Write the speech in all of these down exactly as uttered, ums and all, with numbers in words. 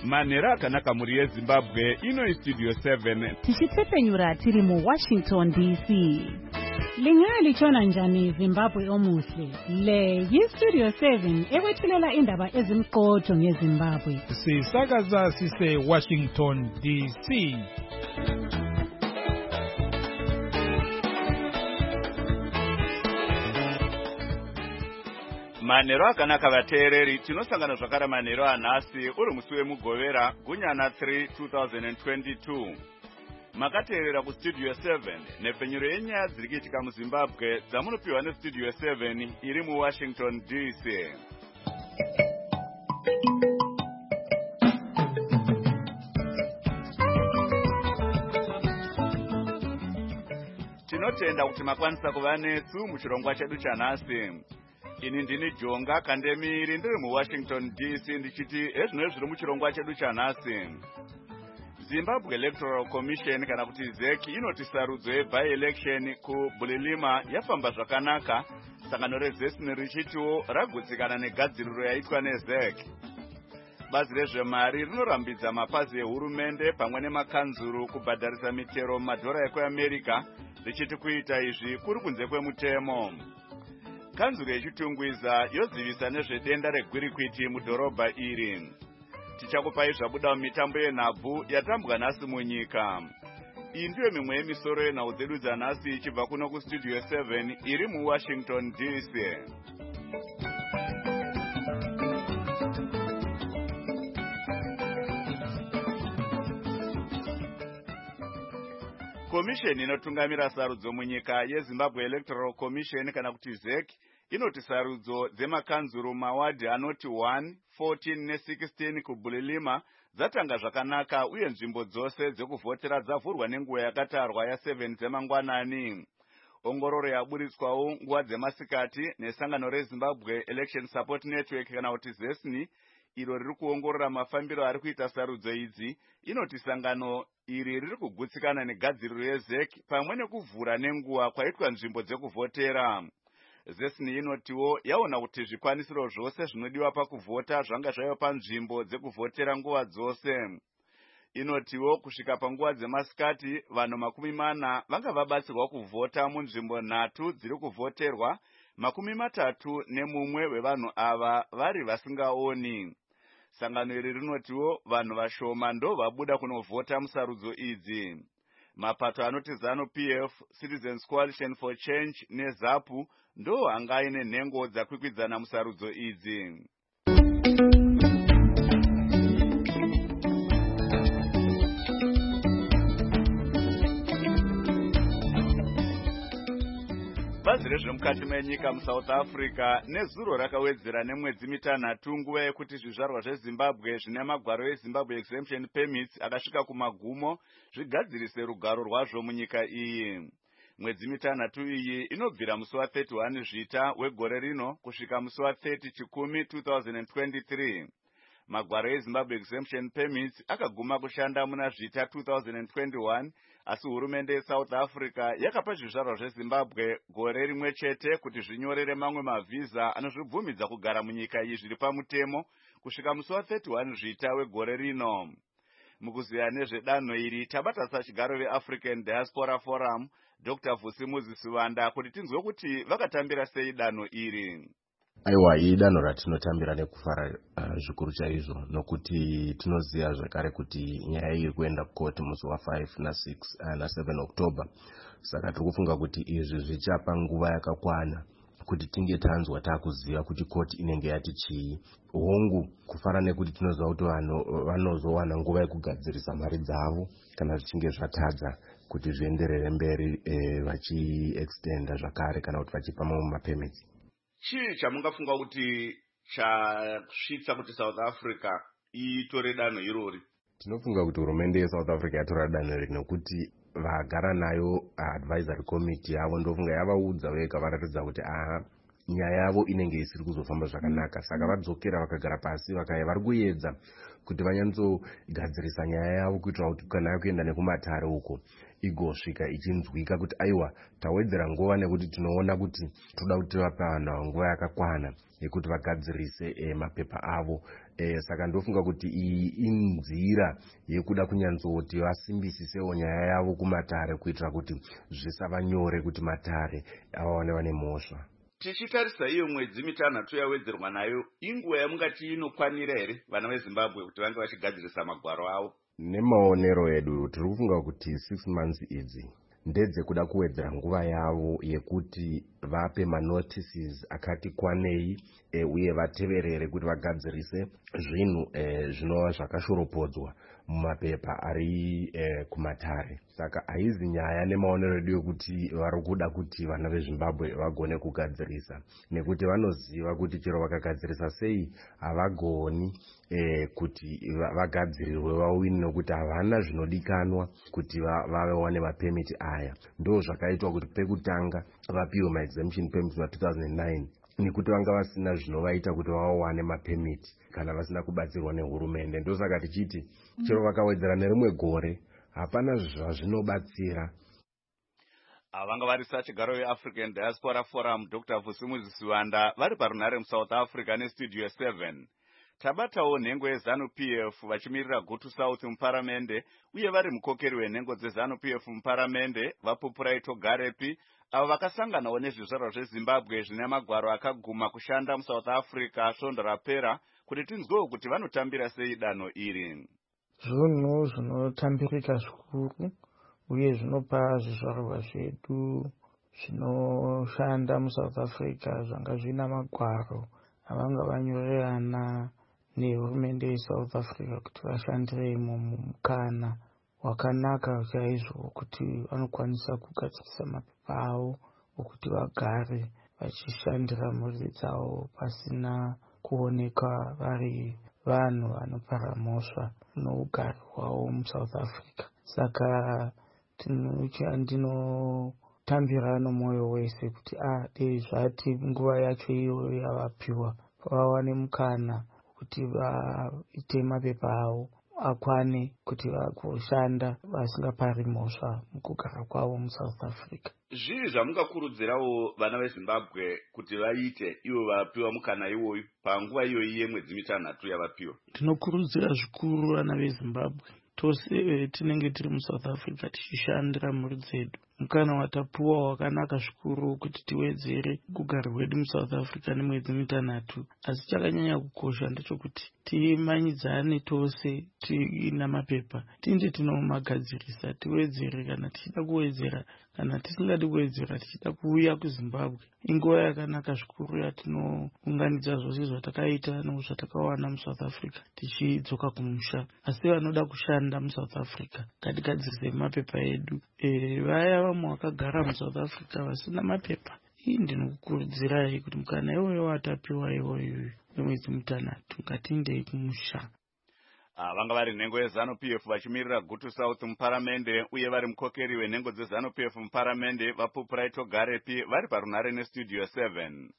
manhero akanaka muri yezimbabwe ino studio seven tichitsepenyura tiri mu Washington D C. Lingalitshona njani Zimbabwe omuhle? Le yi-Studio seven ekwethulela indaba ezimqotho ngeZimbabwe. Sisakaza sise Washington D C. manhero akanaka vateereri, tinosangana zvakare manhero anhasi uri musi wemugovera gunyana three twenty twenty-two. Makateerera kustudio seven nepfenyuro yenyaya dziri kuitika muZimbabwe dzamunopiwa nestudio seven iri muWashington D C. Tinotenda kuti makwanisa kuva nesu muchirongwa chedu chanhasi. Ini ndini Jonga Kandemiri ndiri muWashington D C ndichiti ezvino zviri muchirongwa chedu chanhasi. Zimbabwe Electoral Commission kana kuti Z E C inoti sarudzo yeby-election kuBulilima yafamba zvakanaka, sangano rezesini richitiwo ragutsikana negadziriro yaitwa neZ E C. Bazi rezvemari rinorambidza mapazi ehurumende pamwe nemakanzuru kubhadharisa mitero mumadhora ekuAmerica, richiti kuita izvi kuri kunze kwemutemo. Kanzuru yechitungwiza yozivisa nezvedenda regwirikwiti mudhorobha iri. Tichakupai zvabuda mumitambo yenhabvu yatambwa nhasi munyika. Iyi ndiyo mimwe yemisoro yenhau dzedu dzanhasi ichibva kuno kustudio seven iri muWashington D C. Komisheni inotungamira sarudzo munyika yeZimbabwe Electoral Commission kana kuti Z E C inoti sarudzo dzemakanzuru mawadhi anoti one, fourteen ne-sixteen kuBulilima dzatanga zvakanaka uye nzvimbo dzose dzekuvhotera dzavhurwa nenguva yakatarwa ya-seven dzemangwanani. Ongororo yaburitswawo nguva dzemasikati nesangano reZimbabwe Election Support Network kana kuti ZESNI iro riri kuongorora mafambiro ari kuita sarudzo idzi, inoti sangano iri riri kugutsikana negadziriro yeZ E C pamwe nekuvhura nenguva kwaitwa nzvimbo dzekuvhotera. ZESNI inotiwo yaona kuti zvikwanisiro zvose zvinodiwa pakuvhota zvanga zvaiva panzvimbo dzekuvhotera nguva dzose. Inotiwo kusvika panguva dzemasikati vanhu makumi mana vanga vabatsirwa kuvhota munzvimbo nhatu dziri kuvhoterwa, makumi matatu nemumwe wevanhu ava vari vasingaoni. Sangano iri rinotiwo vanhu vashoma ndo vabuda kunovhota musarudzo idzi. Mapato anoti ZANU-P F, Citizens Coalition for Change neZAPU ndo hanga aine nhengo dzakwikwidzana musarudzo idzi. Bazi rezvemukati menyika muSouth Africa nezuro rakawedzera nemwedzi mitanhatu nguva yekuti zvizvarwa zveZimbabwe zvine magwaro eZimbabwe Exemption Permits akasvika kumagumo zvigadzirise rugaro rwazvo munyika iyi. Mwedzi mitanhatu iyi inobvira musi wa-thirty-one zvita wegore rino kusvika musi wa-thirty chikumi twenty twenty-three. Magwaro eZimbabwe Exemption Permits akaguma kushanda muna zvita twenty twenty-one, asi hurumende yeSouth Africa yakapa zvizvarwa zveZimbabwe gore rimwe chete kuti zvinyorere mamwe mavhiza anozvibvumidza kugara munyika iyi zviri pamutemo kusvika musi wa-thirty-one zvita wegore rino. Mukuziya nezvedanho iri tabata sachigaro veAfrican Diaspora Forum Doctor Vusimuzi Sivanda kuti tinzwe kuti vakatambira sei danho iri. Aiwa, idanho ratinotambira nekufara uh, zvikuru chaizvo nokuti tinoziya zvakare kuti nyaya iri kuenda kukoti musi wa-five na-six uh, na-seven October. Saka tiri kufunga kuti izvi zvichapa nguva yakakwana kuti tinge tanzwa takuziva kuti koti inenge yati chii. Hongu kufara nekuti tinoziva kuti vanhu vanozowana nguva yekugadzirisa mari dzavo kana zvichinge zvatadza kuti zvienderere mberi eh, vachi-extenda zvakare kana kuti vachipa mamwe mapemits. Chii chamungafunga kuti chasvitsa kuti South Africa itore danho irori? Tinofunga kuti hurumende yeSouth Africa yatora danho iri nekuti vagara nayo advisory committee yavo ndofunga yavaudza vega varatidza kuti aha nyaya yavo inenge isiri kuzofamba zvakanaka. Saka vadzokera vakagara pasi vakaya vari kuedza kuti vanyanzogadzirisa nyaya yavo kuitira kuti kana kuenda nekumatare uko igosvika ichinzwika kuti aiwa tawedzera nguva nekuti tinoona kuti toda kuti vape vanhu nguva yakakwana yekuti vagadzirise e, mapepa avo. E, saka ndofunga kuti iyi inzira yekuda kunyanzoti vasimbisisewo nyaya yavo kumatare kuitira kuti zvisava nyore kuti matare avaone vane mhosva. Tichitarisa iyo mwedzi mitanhatu yawedzerwa nayo, inguva yamungati inokwanira here vana veZimbabwe kuti vange vachigadzirisa magwaro avo? Nemaonero edu tiri kufunga kuti six months idzi ndedzekuda kuwedzera nguva yavo yekuti vape manotices akati kwanei e, uye vateverere kuti vagadzirise zvinhu e, zvinova zvakashoropodzwa mumapepa ari e, kumatare. Saka haizi nyaya nemaonero edu yekuti vari kuda kuti vana veZimbabwe vagone kugadzirisa, nekuti vanoziva kuti chero vakagadzirisa sei havagoni e, kuti vagadzirirwe vawini, nokuti havana zvinodikanwa kuti vawane mapemiti aya. Ndo zvakaitwa kuti pekutanga vapiwe ma-exemption permits ma two thousand nine nekuti vanga vasina zvinovaita kuti vawane mapemiti kana vasina kubatsirwa nehurumende. Ndosaka tichiti chero vakawedzera nerimwe gore hapana zvazvinobatsira. Vanga vari sachigaro yeAfrican Diaspora Forum Doctor Vusimuzi Siwanda vari parunhare muSouth Africa nestudio seven. Tabatawo nhengo yeZanu P F vachimirira Gutu South muparamende uye vari mukokeri wenhengo dzeZanu P F muparamende vaPupurai Togarepi avo vakasanganawo nezvizvarwa zveZimbabwe zvine magwaro akaguma kushanda muSouth Africa svondo rapera kuti tinzwewo kuti vanotambira sei danho iri. Zvinhu zvinotambirika zvikuru uye zvinopa zvizvarwa zvedu zvinoshanda muSouth Africa zvanga zvina magwaro avanga vanyorerana nehurumende yeSouth Africa kuti vashandiremo mumukana wakanaka chaizvo kuti vanokwanisa kugadzirisa mapepa avo okuti vagare vachishandira mhuri dzavo pasina kuonekwa vari vanhu vanopara mhosva nougari hwavo muSouth Africa. Saka ndinotambira nomwoyo wese kuti a dei zvati nguva yacho iyo yavapiwa vawane mukana kuti vaite mapepa avo akwane kuti vagoshanda vasingapari mhosva mukugara kwavo muSouth Africa. Zvii zvamungakurudzirawo vana veZimbabwe kuti vaite ivo vapiwa mukana iwoyu panguva iyoyi yemwedzi mitanhatu yavapiwa? Tinokurudzira zvikuru vana veZimbabwe tose tinenge tiri muSouth Africa tichishandira mhuri dzedu. Mukana watapuwa wakanaka zvikuru kuti tiwedzere kugara kwedu muSouth Africa nemwedzi mitanhatu, asi chakanyanya kukosha ndechekuti timanyidzane tose tiina mapepa tinde tinomagadzirisa tiwedzere kana tichida kuwedzera kana tisingadi kuwedzera tichida kuuya kuZimbabwe. Inguva yakanaka zvikuru yatinounganidza zvose zvatakaita nezvatakawana muSouth Africa tichidzoka kumusha. Asi vanoda kushanda muSouth Africa ngatigadzirise mapepa edu. E, vaya vamwe vakagara muSouth Africa vasina mapepa, iyi ndinokukurudzirai kuti mukana iwoyo watapiwa iwoyo wemwedzi mitanhatu ngatiendei kumusha. Vanga vari nhengo yeZanu P F vachimirira Gutu South muparamende uye vari mukokeri wenhengo dzeZanu P F muparamende vaPupurai Togarepi vari parunhare nestudio seven.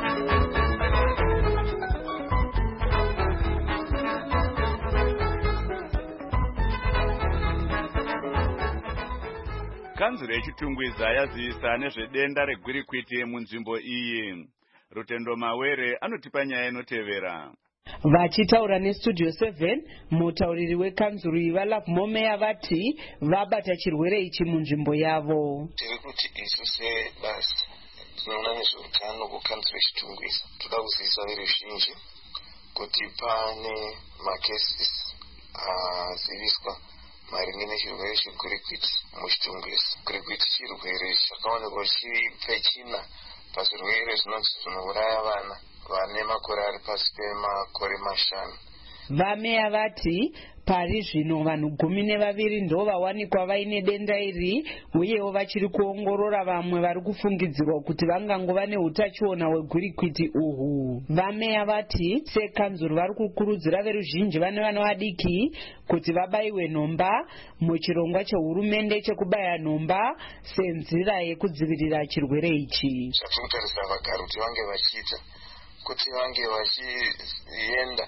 Kanzuro yechitungwiza yazivisa nezvedenda regwirikwiti munzvimbo iyi. Rutendo Mawere anotipa nyaya inotevera. Vachitaura nestudio seven, mutauriri wekanzuro ivaLove Momeya vati vabata chirwere ichi munzvimbo yavo. Tiri kuti isu sebasi tinoona nezveutano kukanzuro yechitungwiza toda kuzivisa veruzhinji kuti pane makesis aziviswa maringe nechirwere chegwirikwiti muchitungwiza. Gwirikwiti chirwere chakaonekwa chipfechina pazvirwere zvinonzi zvinouraya vana vane makore ari pasi pemakore mashanu. Vameya vati pari zvino vanhu gumi nevaviri ndo vawanikwa vaine denda iri uyewo vachiri kuongorora vamwe vari kufungidzirwa kuti vangangova neutachiona hwegwirikwiti uhu. Vameya vati sekanzuro vari kukurudzira veruzhinji vane vana vadiki kuti vabaiwe nhomba muchirongwa chehurumende chekubaya nhomba senzira yekudzivirira chirwere ichi. Zvatiri kutarisa vagari kuti vange vachiita kuti vange vachienda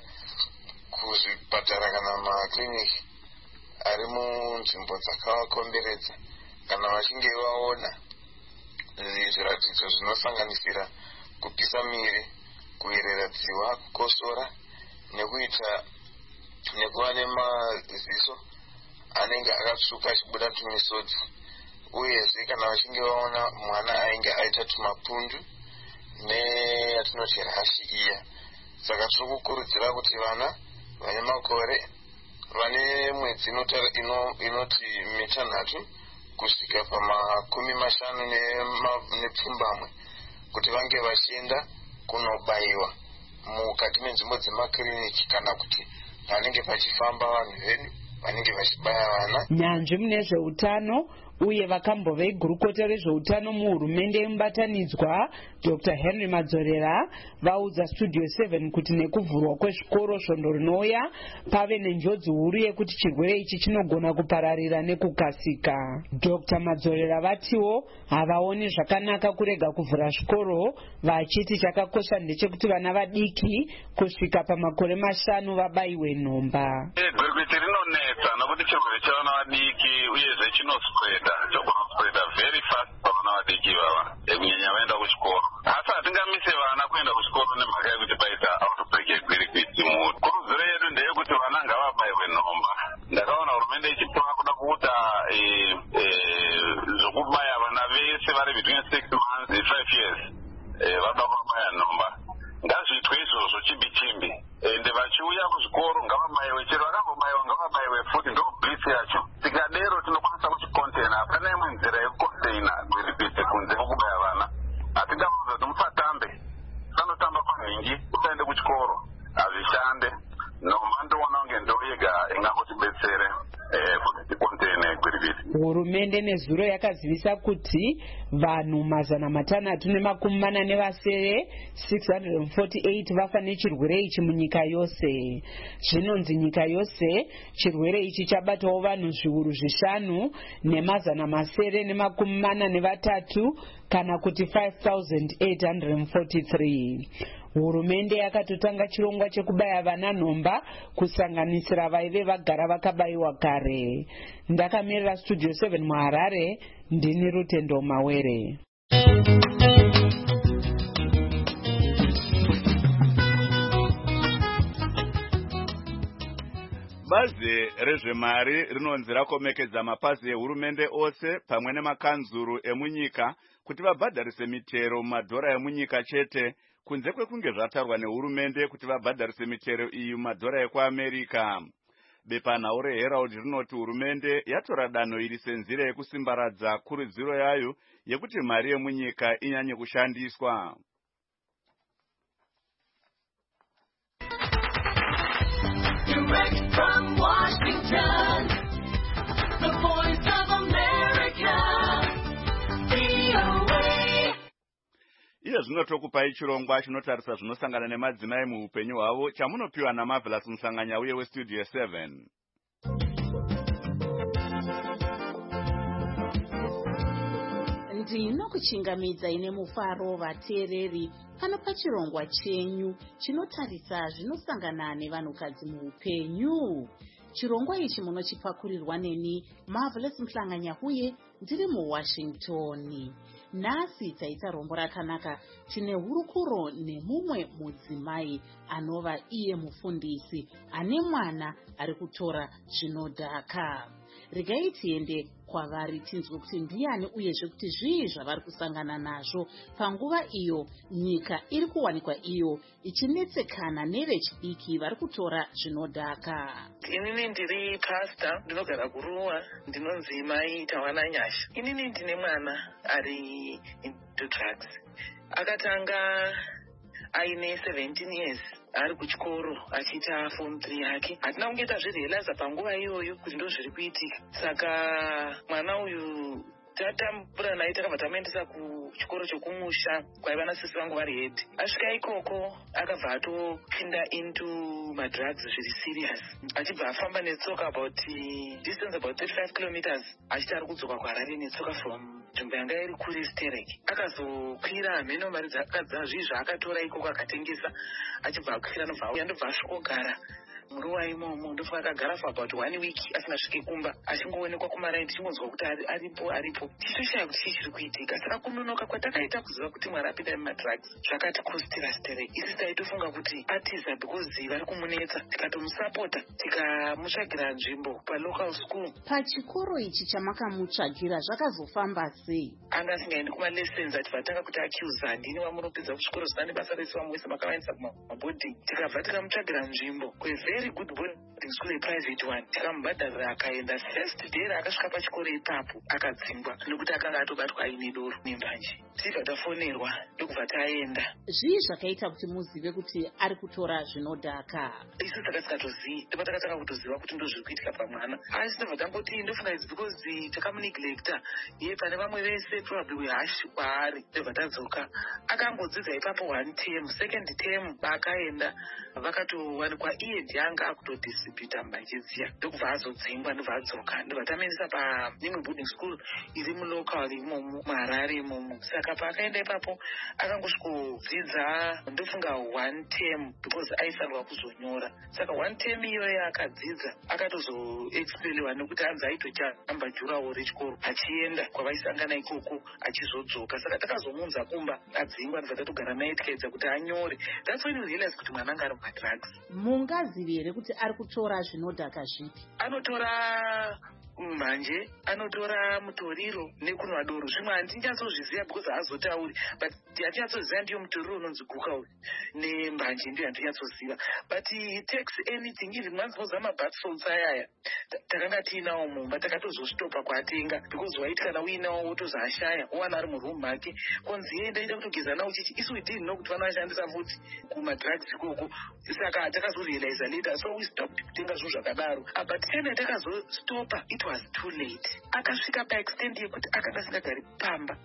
kuzvipatara kana makliniki ari munzvimbo dzakavakomberedza kana vachinge vaona zviratidzo zvinosanganisira kupisa miri, kuerera dziwa, kukosora nekuita nekuva nemaziso anenge akatsvuka achibuda tumisodzi, uyezve kana vachinge vaona mwana ainge aita tumapundu neyatinoti rashi iya. Saka tiri kukurudzira kuti vana vane makore vane mwedzi inoti mitanhatu kusvika pamakumi mashanu nepfumbamwe kuti vange vachienda kunobayiwa mukati menzvimbo dzemakiriniki kana kuti panenge pachifamba vanhu vedu vanenge vachibaya vana. Nyanzvi mune zveutano uye vakambo veigurukota rezveutano muhurumende yemubatanidzwa Doctor Henry Madzorera vaudza Studio seven kuti nekuvhurwa kwezvikoro svondo rinouya pave nenjodzi huru yekuti chirwere ichi chinogona kupararira nekukasika. Doctor Madzorera vatiwo havaoni zvakanaka kurega kuvhura zvikoro, vachiti chakakosha ndechekuti vana vadiki kusvika pamakore mashanu vabayiwe nhomba. Gwirikwiti rinonetsa nokuti chirwere chavana vadiki uyezve chinosweda chokunosweda very fast pavana vadiki ivava kunyanya vaenda kuchikoro. Asi hatingamise vana kuenda kuchikoro nemhaka yekuti paita outbreak yegwirikwiti. Kurudziro yedu ndeyekuti vana ngavabayiwe nhomba. Ndakaona hurumende ichipiwa kuda kuita zvokubaya vana vese vari between six months and five years vada kubaya nhomba. Ngazviitwe izvozvo chimbi chimbi ende vachiuya kuzvikoro ngavabayiwe, chero vakambobayiwa ngavabayiwe futi, ndo blitz yacho. Tikadero tinokwanisa kuchikontena, hapana imwe nzira yekukontena gwirikwiti kunze kwokubaya vana. Hatingauza kuti musatambe, sanotamba panhingi usaende kuchikoro, hazvishande. Nhomba ndoona kunge ndo yega ingangotibetsere kuti tikontene gwirikwiti. Hurumende nezuro yakazivisa kuti vanhu mazana matanhatu nemakumi mana nevasere six hundred forty-eight vafa nechirwere ichi munyika yose. Zvinonzi nyika yose chirwere ichi chabatawo vanhu zviuru zvishanu nemazana masere nemakumi mana nevatatu kana kuti five thousand eight hundred forty-three. Hurumende yakatotanga chirongwa chekubaya vana nhomba kusanganisira vaive vagara vakabayiwa kare. Ndakamirira Studio seven muHarare, ndini Rutendo Mawere. Bazi rezvemari rinonzi rakomekedza mapazi ehurumende ose pamwe nemakanzuru emunyika kuti vabhadharise mitero mumadhora emunyika chete, kunze kwekunge zvatarwa nehurumende kuti vabhadharise mitero iyi mumadhora ekuAmerika. Bepanhau reHerald rinoti hurumende yatora danho iri senzira yekusimbaradza kurudziro yayo yekuti mari yemunyika inyanye kushandiswa. Direct from Washington, the voice of America, V O A. Iye zvinotokupai chirongwa chinotarisa zvinosangana nemadzimai muupenyu hwavo chamunopiwa naMarvelous Mhlanganya uye weStudio seven. Ndinokuchingamidza ine mufaro vateereri pano pachirongwa chenyu chinotarisa zvinosangana nevanhukadzi muupenyu. Chirongwa ichi munochipakurirwa neni Marvelous Mhlanganya uye ndiri muWashington. Nhasi taita rombo rakanaka, tine hurukuro nemumwe mudzimai anova iye mufundisi ane mwana ari kutora zvinodhaka. Regai tiende kwavari tinzwe kuti ndiani uyezve kuti zvii zvavari kusangana nazvo panguva iyo nyika iri kuwanikwa iyo ichinetsekana nevechidiki vari kutora zvinodhaka. Inini ndiri pastor, ndinogara kuruwa, ndinonzi Mai Tawananyasha. Inini ndine mwana ari into drugs. Akatanga aine seventeen years ari kuchikoro achiita form three yake. Hatina kungeita zvirealiza panguva iyoyo kuti ndo zviri kuitika. Saka mwana uyu tatambura naye takabva tamuendesa kuchikoro chokumusha kwaiva nasisi vangu vari head. Asvika ikoko akabva atopinda into madrugs zviri serious, achibva afamba netsoka about distance about thirty-five kilometers achiti ari kudzoka kuHarare netsoka from nzvimbo yanga iri kure Stereki. Akazokwira mheno mari dzakadza zvii zvaakatora ikoko akatengesa, achibva akwira nobva auya ndobva asvikogara muruwa imomo ndofa akagara for about one week asingasviki kumba achingoonekwa kumaraini tichingonzwa kuti aripo aripo tichitoshaya kuti chii chiri kuitika. Saka kunonoka kwatakaita kuziva kuti mwari apinda mumadrugs zvakatikostira sitere. Isi taitofunga kuti atiza because vari kumunetsa, tikatomusapota tikamutsvagira nzvimbo palocal school. Pachikoro ichi chamakamutsvagira zvakazofamba sei? Anga asingaendi kumalessons ati vatanga kuti accuse ndini wamunopedza kusvikoro zvinane basa rese vamwese makavaendesa kumabhodhingi. Tikabva tikamutsvagira nzvimbo kwe very good boarding school yeprivate one. Tikamubhadharira akaenda. First day raakasvika pachikoro ipapo akadzingwa nekuti akanga atobatwa aine doro nembanje. Tibva tafonerwa ndokubva taenda. Zvii zvakaita kuti muzive kuti ari kutora zvinodhaka? Isu takasikatozivi ndipo takatanga kutoziva kuti ndo zviri kuitika pamwana. Asi tobva tangoti ndofunga it's because takamuneglecta iye pane vamwe vese probably wehashi kwaari. Ndobva tadzoka akangodzidza ipapo one term. Second term baakaenda vakatowanikwa iye ndianga akutodistributa mbanje dziya ndokubva azodzingwa ndobva adzoka. Ndobva tamuendesa paimwe boarding school iri mulocal imomo muHarare imomo. Saka paakaenda ipapo akangosvikodzidza ndofunga one term because aifanirwa kuzonyora. Saka one term iyoyo akadzidza akatozoexpeliwa nekuti anzi aitotamba jurawo rechikoro achienda kwavaisangana ikoko achizodzoka. Saka takazomunza kumba adzingwa ndobva tatogara naye tikaedza kuti anyore. That's when you realize kuti mwana anga ari mumadrugs. Mungazivi here kuti ari kutora zvinodhaka zvipi? Anotora manje, anotora mutoriro nekunwa doro. Zvimwe handinyatsozviziva because haazotauri, but handinyatsozviziva ndiyo mutoriro unonzi guka uyu nembanje ndiyo handinyatsozviziva. But he takes anything, even once was amabath salts ayaya takanga tiinawo mumba takatozositopa kuatenga because waiti kana uinawo wotozoashaya owana ari muroom make konzi enda enda kutogeza nawo chichi. Isu we didn't know kuti vanoshandisa futi kumadrugs ikoko. Saka takazorealize later, so we stopped kutenga zvinhu zvakadaro. But tena takazostopa it was too late. Akasvika paextend yekuti akanga asingagari pamba,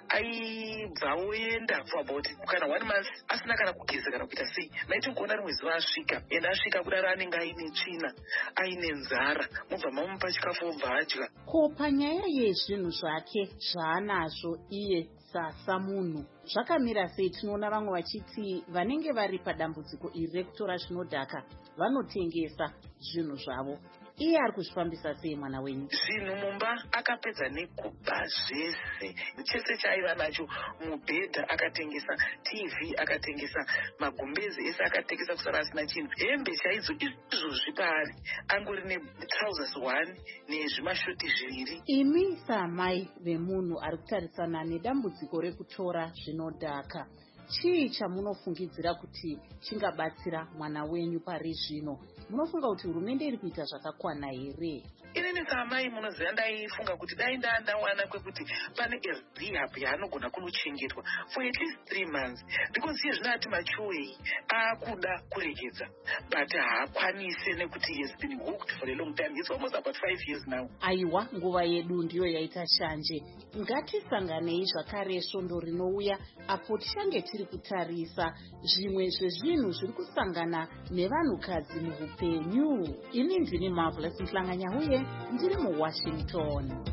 aibva oenda for about kana one month asina kana kugeza kana kuita sei. Maitokuona rimwe zuva asvika ende asvika kudaro anenge aine tsvina aine nzara, mobva mamupa chikafu obva adya. Ko panyaya yezvinhu zvake zvaanazvo iye sasa munhu zvakamira sei? Tinoona vamwe vachiti vanenge vari padambudziko iri rekutora zvinodhaka vanotengesa zvinhu zvavo. Iye ari kuzvifambisa sei mwana wenyu? Zvinhu mumba akapedza nekuba zvese. Chese chaaiva nacho, mubhedha akatengesa, T V akatengesa, magumbezi ese akatengesa kusara asina chinhu. Hembe chaidzo izvozvi paari angori netrousers one nezvimashoti zviviri. Imi samai vemunhu ari kutarisana nedambudziko rekutora zvinodhaka, chii chamunofungidzira kuti chingabatsira mwana wenyu pari zvino? Munofunga kuti hurumende iri kuita zvakakwana here? Inini samai munoziva ndaifunga kuti dai ndandawana kwekuti pane rehab yaanogona kunochengetwa for at least three months because iye zvino ati machuwei akuda kuregedza but haakwanise nekuti he has been hooked for a long time. It's almost about five years now. Aiwa, nguva yedu ndiyo yaita shanje. Ngatisanganei zvakare svondo rinouya apo tichange tiri kutarisa zvimwe zvezvinhu zviri kusangana nevanhukadzi muhupenyu. Ini ndini Marvelous Mhlanganya uye ndiri muWashington.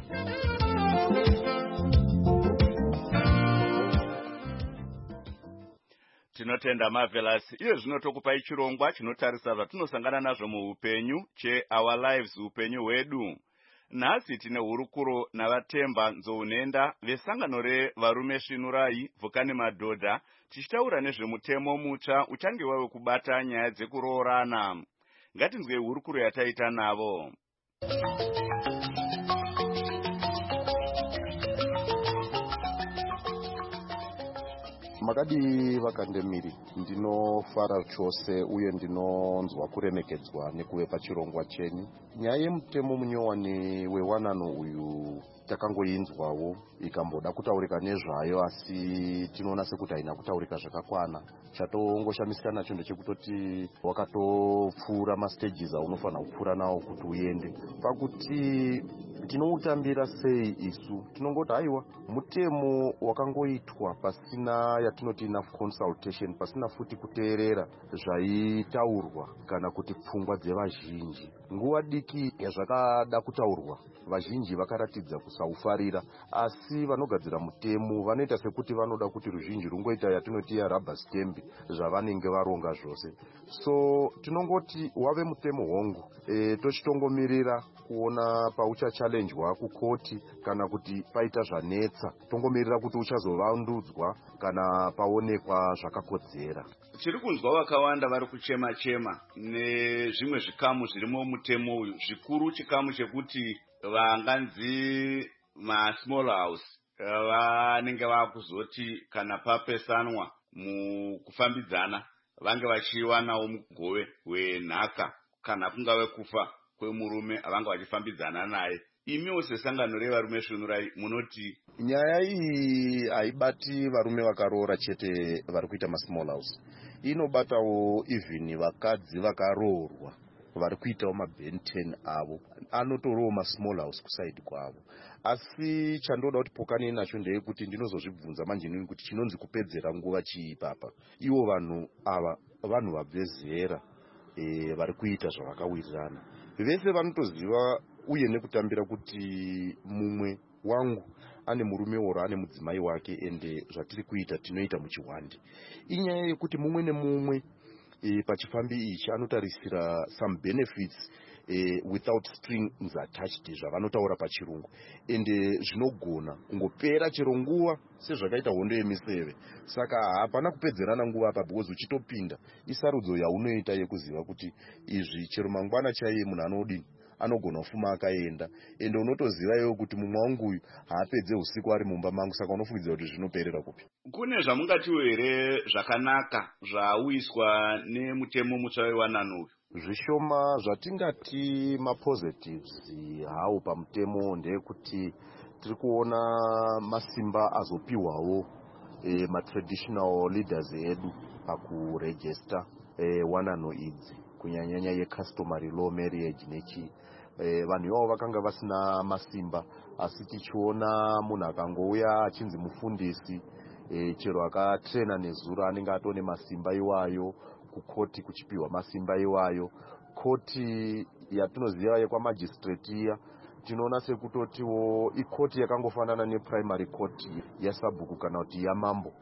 Tinotenda Marvelous. Iyo zvino tokupai chirongwa chinotarisa zvatinosangana nazvo muupenyu che Our Lives, upenyu hwedu. Nhasi tine hurukuro navatemba Nzounenda vesangano revarume Svinurai Vhukani Madhodha tichitaura nezvemutemo mutsva uchange wave kubata nyaya dzekuroorana. Ngatinzwe hurukuro yataita navo. Makadi vakandemiri, ndinofara chose uye ndinonzwa kuremekedzwa nekuve pachirongwa chenyu. Nyaya yemutemo munyowani wewanano uyu takangoinzwawo ikamboda kutaurika nezvayo, asi tinoona sekuti haina kutaurika zvakakwana. Chatongoshamisa nacho ndechekutoti wakatopfuura mastages aunofanira kupfuura nawo kuti uende. Pakuti tinoutambira sei isu? Tinongoti haiwa mutemo wakangoitwa pasina yatinoti enough consultation, pasina futi kuteerera zvaitaurwa kana kuti pfungwa dzevazhinji. Nguva diki yazvakada kutaurwa vazhinji vakaratidza kusaufarira, asi vanogadzira mutemo vanoita sekuti vanoda kuti ruzhinji rungoita yatinoti ya rubber stamp zvavanenge varonga zvose. So tinongoti wave mutemo hongu, e, tochitongomirira kuona pauchachallenjwa kukoti kana kuti paita zvanetsa, tongomirira kuti uchazovandudzwa kana paonekwa zvakakodzera. Tiri kunzwa vakawanda vari kuchema chema nezvimwe zvikamu zvirimo mutemo uyu, zvikuru chikamu chekuti vanganzi ma small house vanenge vakuzoti kana papesanwa mukufambidzana vange vachiwanawo mugove wenhaka kana kungave kufa kwemurume avanga vachifambidzana naye. Imiwo sesangano revarume svinurai munoti nyaya iyi haibati varume vakaroora chete vari kuita masmall house, inobatawo even vakadzi vakaroorwa vari kuitawo mabenten avo, anotorowo masmall house kusaidi kwavo. Asi chandoda kuti pokani nacho ndeyekuti ndinozozvibvunza manje nini kuti chinonzi kupedzera nguva chii papa. Ivo vanhu ava vanhu vabve zera e, vari kuita zvavakawirirana, vese vanotoziva uye nekutambira kuti mumwe wangu ane murume ora ane mudzimai wake, ende zvatiri kuita tinoita muchiwandi. Inyaya yekuti mumwe nemumwe e, pachifambi ichi anotarisira some benefits e, without strings attached zvavanotaura pachirungu, ende zvinogona kungopera chero nguva sezvakaita hondo yemiseve. Saka hapana kupedzerana nguva apa, because uchitopinda isarudzo yaunoita yekuziva kuti izvi chero mangwana chaiye munhu anodini anogona kufuma akaenda, ende unotoziva iwe kuti mumwe wangu uyu haapedze usiku ari mumba mangu, saka unofungidzira kuti zvinoperera kupi. Kune zvamungatiwo here zvakanaka zvauiswa nemutemo mutsva wewanano uyu? Zvishoma zvatingati mapositives hawo pamutemo ndeyekuti tiri kuona masimba azopiwawo e, matraditional leaders edu pakuregister e, wanano idzi kunyanyanya yecustomary law marriage nechi e, vanhu ivavo vakanga vasina masimba, asi tichiona munhu akangouya achinzi mufundisi e, chero akatrena nezuro anenge atone masimba iwayo, kukoti kuchipiwa masimba iwayo. Koti yatinoziva yekwamagistrate iya tinoona sekutotiwo ikoti yakangofanana neprimary court yasabhuku kana kuti yamambo,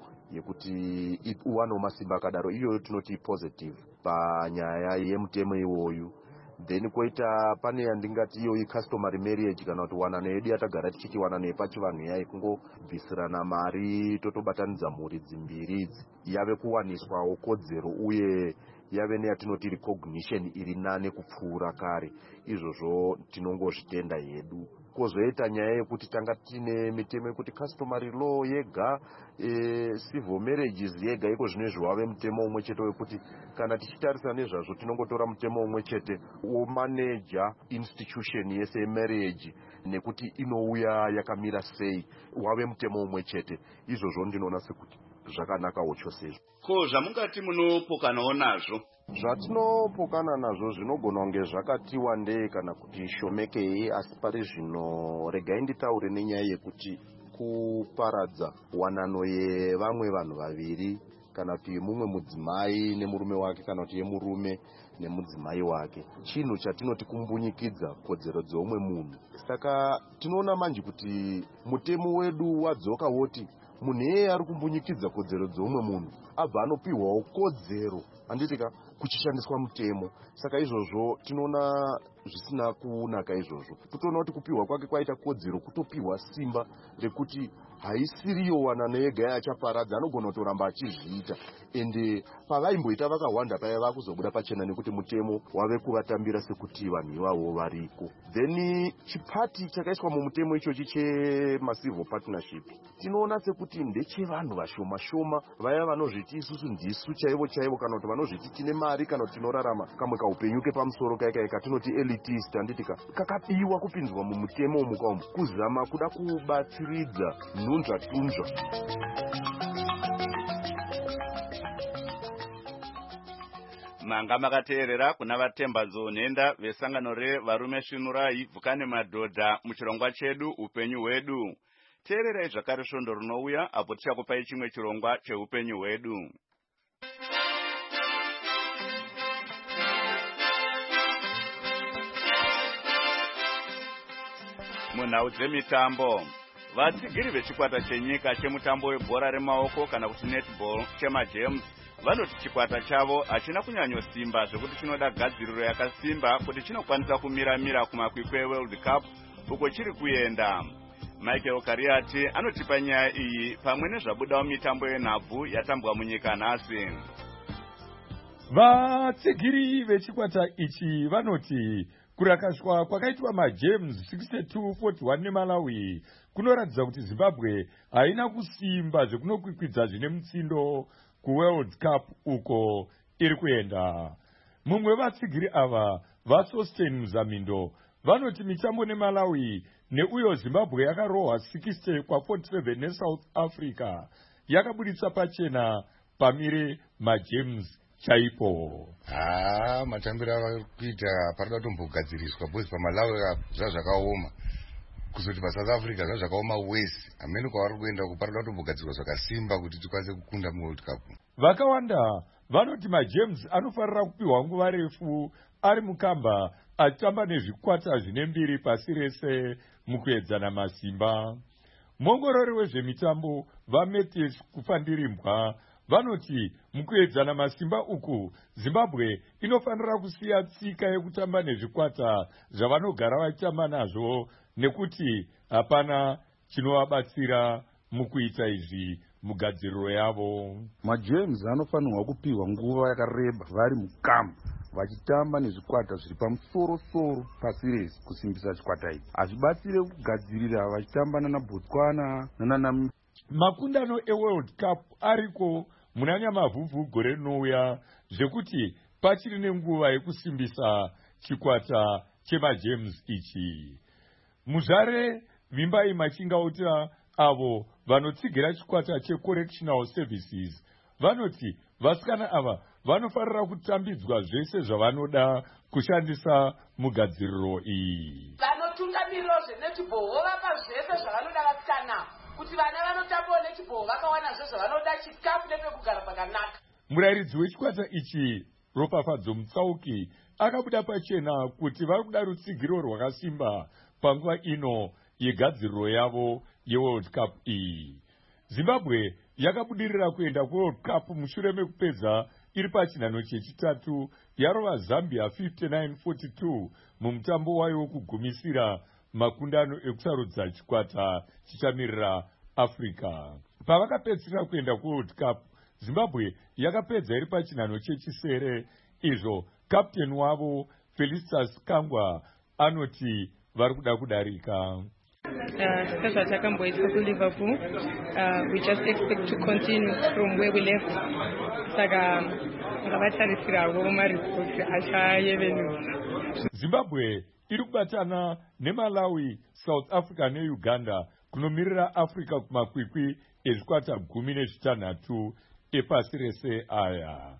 yekuti uwano masimba akadaro, iyoyo tinoti positive panyaya yemutemo iwoyu. Then koita pane yandingati iyo customary marriage kana kuti wanano yedu yatagara tichiti wanano yepachivanhu yai kungobvisirana mari totobatanidza mhuri dzimbiri idzi, yave kuwaniswawo kodzero uye yave neyatinoti recognition iri nane kupfuura kare. Izvozvo tinongozvitenda yedu. Kozoita nyaya yekuti tanga tine mitemo yekuti customary law yega, e, civil marriages yega, iko zvinezvi wave mutemo umwe chete wekuti kana tichitarisa nezvazvo tinongotora mutemo umwe chete womanager institution yese marriage nekuti inouya yakamira sei, wave mutemo umwe chete. Izvozvo ndinoona sekuti zvakanakawo chose. Ko zvamungati munopokanawo nazvo? Zvatinopokana nazvo zvinogona kunge zvakati wandei kana kuti shomekei, asi pari zvino regai nditaure nenyaya yekuti kuparadza wanano yevamwe vanhu vaviri kana kuti mumwe mudzimai nemurume wake kana kuti yemurume nemudzimai wake chinhu chatinoti kumbunyikidza kodzero dzeumwe munhu. Saka tinoona manje kuti mutemo wedu wadzoka woti munhu yeye ari kumbunyikidza kodzero dzeumwe munhu abva anopiwawo kodzero handitika kuchishandiswa mutemo. Saka izvozvo tinoona zvisina kunaka izvozvo. Totoona kuti kupiwa kwake kwaita kodzero kutopiwa simba rekuti haisiriyo wanano yega yachaparadza, anogona kutoramba achizviita, ende pavaimboita vakawanda paya vakuzobuda pachena nekuti mutemo wave kuvatambira sekuti vanhu ivavo variko. Then chipati chakaiswa mumutemo ichochi chemacivil partnership tinoona sekuti ndechevanhu vashoma shoma, vaya vanozviti isusu ndisu chaivo chaivo, kana kuti vanozviti tine mari kana kuti tinorarama kamwe kaupenyu kepamusoro kaika ika tinoti elitist handitika, kakabiwa kupinzwa mumutemo mukamu kuzama kuda kubatsiridza nhunzva tunzva. Manga makateerera kuna vatembadzo nhenda vesangano revarume svinurai vhukane madhodha muchirongwa chedu upenyu hwedu. Teererai zvakare svondo rinouya apo tichakupai chimwe chirongwa cheupenyu hwedu. munhau dzemitambo, vatsigiri vechikwata chenyika chemutambo webhora remaoko kana kuti netball chemajames vanoti chikwata chavo hachina kunyanyosimba zvekuti chinoda gadziriro yakasimba kuti chinokwanisa kumira-mira kumakwikwi eWorld Cup uko chiri kuenda. Michael Kariati anotipa nyaya iyi pamwe nezvabudawo mitambo yenhabvu yatambwa munyika nhasi. Vatsigiri vechikwata ichi vanoti kurakashwa kwakaitwa majames sixty two forty one neMalawi kunoratidza kuti Zimbabwe haina kusimba zvekunokwikwidzwa zvine mutsindo kuWorld Cup uko iri kuenda. Mumwe vatsigiri ava vaSosten Muzamindo vanoti mitambo neMalawi neuyo Zimbabwe yakarohwa sixty kwa forty seven neSouth Africa yakabuditsa pachena pamire majames chaipo. Ah, matambiro ava kuita parada kutombogadziriswa bozi paMalawi zvazvakaoma kuzoti paSouth Africa zvazvakaoma wese amene kwavari kuenda kuparada kutombogadzirwa zvakasimba kuti tikwanise kukunda muWorld Cup. Vakawanda vanoti majames anofanira kupiwa nguva refu ari mukamba achitamba nezvikwata zvine mbiri pasi rese mukuedzana masimba. Mongorori wezvemitambo vaMetis Kufandirimbwa vanoti mukuedzana masimba uku Zimbabwe inofanira kusiya tsika yekutamba nezvikwata zvavanogara vachitamba nazvo nekuti hapana chinovabatsira mukuita izvi mugadziriro yavo. Majames anofanirwa kupiwa nguva yakareba vari mukamba vachitamba nezvikwata zviri pamusoro-soro pasi rese kusimbisa chikwata ichi. Hazvibatsire kugadzirira vachitamba nana Botswana nana makundano eWorld Cup ariko muna Nyamavhuvhu gore rinouya zvekuti pachiri nenguva yekusimbisa chikwata chemajames ichi. Muzvare Vimbai Machingauta avo vanotsigira chikwata checorrectional services vanoti vasikana ava vanofanira kutambidzwa zvese zvavanoda kushandisa mugadziriro iyi. Vanotungamiriro zvenetball vovapa zvese zvavanoda vasikana kuti vana vanotambawo netball vakawana zvese zvavanoda chikafu nepekugara pakanaka. Murairidzi wechikwata ichi Ropafadzo Mutsauki akabuda pachena kuti vari kuda rutsigiro rwakasimba panguva ino yegadziriro yavo yeWorld Cup iyi. Zimbabwe yakabudirira kuenda kuWorld Cup mushure mekupedza iri pachinhano chechitatu yarova Zambia fifty-nine forty-two mumutambo wayo wokugumisira makundano ekusarudza chikwata chichamirira Africa. Pavakapedzisira kuenda kuWorld Cup, Zimbabwe yakapedza iri pachinhano chechisere izvo kapteni wavo Felicitas Kangwa anoti vari kuda kudarika. sezvatakamboitwa kuLiverpool, uh, we just expect to continue from where we left. Saka ngavatarisirawo maripoti achayevenusa. Zimbabwe iri kubatana neMalawi, South Africa neUganda kunomirira Africa kumakwikwi ezvikwata gumi nezvitanhatu epasi rese aya.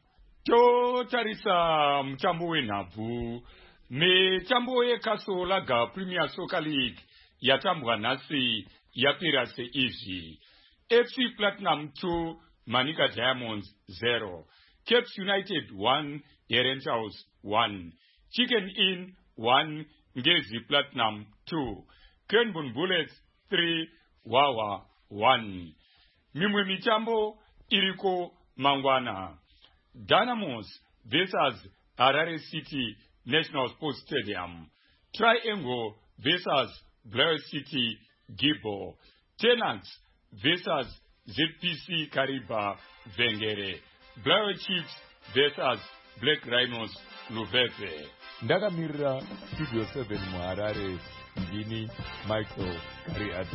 Totarisa mutambo wenhabvu. Mitambo yeCastle Lager Premier Soccer League yatambwa nhasi yapera seizvi. F C Platinum two, Manica Diamonds zero, Caps United one, Herentals one, Chicken Inn one, Ngezi Platinum two, Cranbourne Bullets three, Wawa one. Mimwe mitambo iriko mangwana. Dynamos versus Harare City National Sports Stadium. Triangle versus Blair City Gibbo. Tenants versus Z P C Kariba Vengere. Blair Chiefs versus Black Rhinos Luveve. Ndakamirira Studio seven muHarare, ndini Michael Kariati.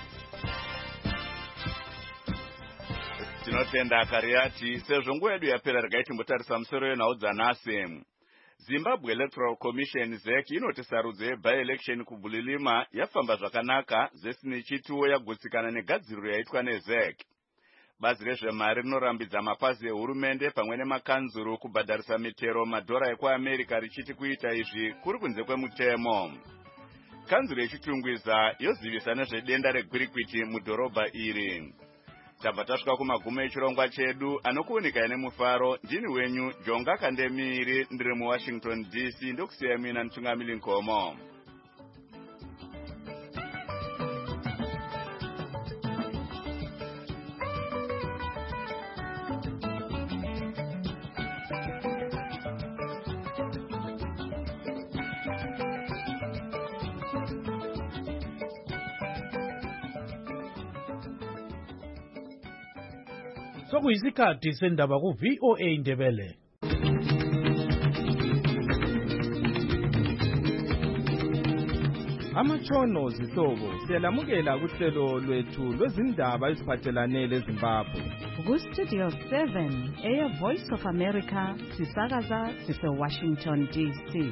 Tinotenda Kariati, sezvo nguva yedu yapera regai timbotarisa musoro yenhau dzanhasi. Zimbabwe Electoral Commission Z E C inoti sarudzo yeby-election kuBulilima yafamba zvakanaka zese nechituwo yagutsikana negadziriro yaitwa neZ E C. Bazi rezvemari rinorambidza mapazi ehurumende pamwe nemakanzuru kubhadharisa mitero madhora ekuAmerica richiti kuita izvi kuri kunze kwemutemo. Kanzuru yechitungwiza yozivisa nezvedenda regwirikwiti mudhorobha iri. Tabva tasvika kumagumo echirongwa chedu anokuunika nemufaro. Ndini wenyu Jonga Kandemiri, ndiri muWashington D C, ndokusiya mina Ntungamili Nkomo. sokuyisikhathi sendaba ku V O A Ndebele. Amatshono zihlobo siyalamukela kuhlelo lwethu lwezindaba eziphathelane leZimbabwe. Ku-Studio seven, Air Voice of America, sisakaza sise-Washington D C.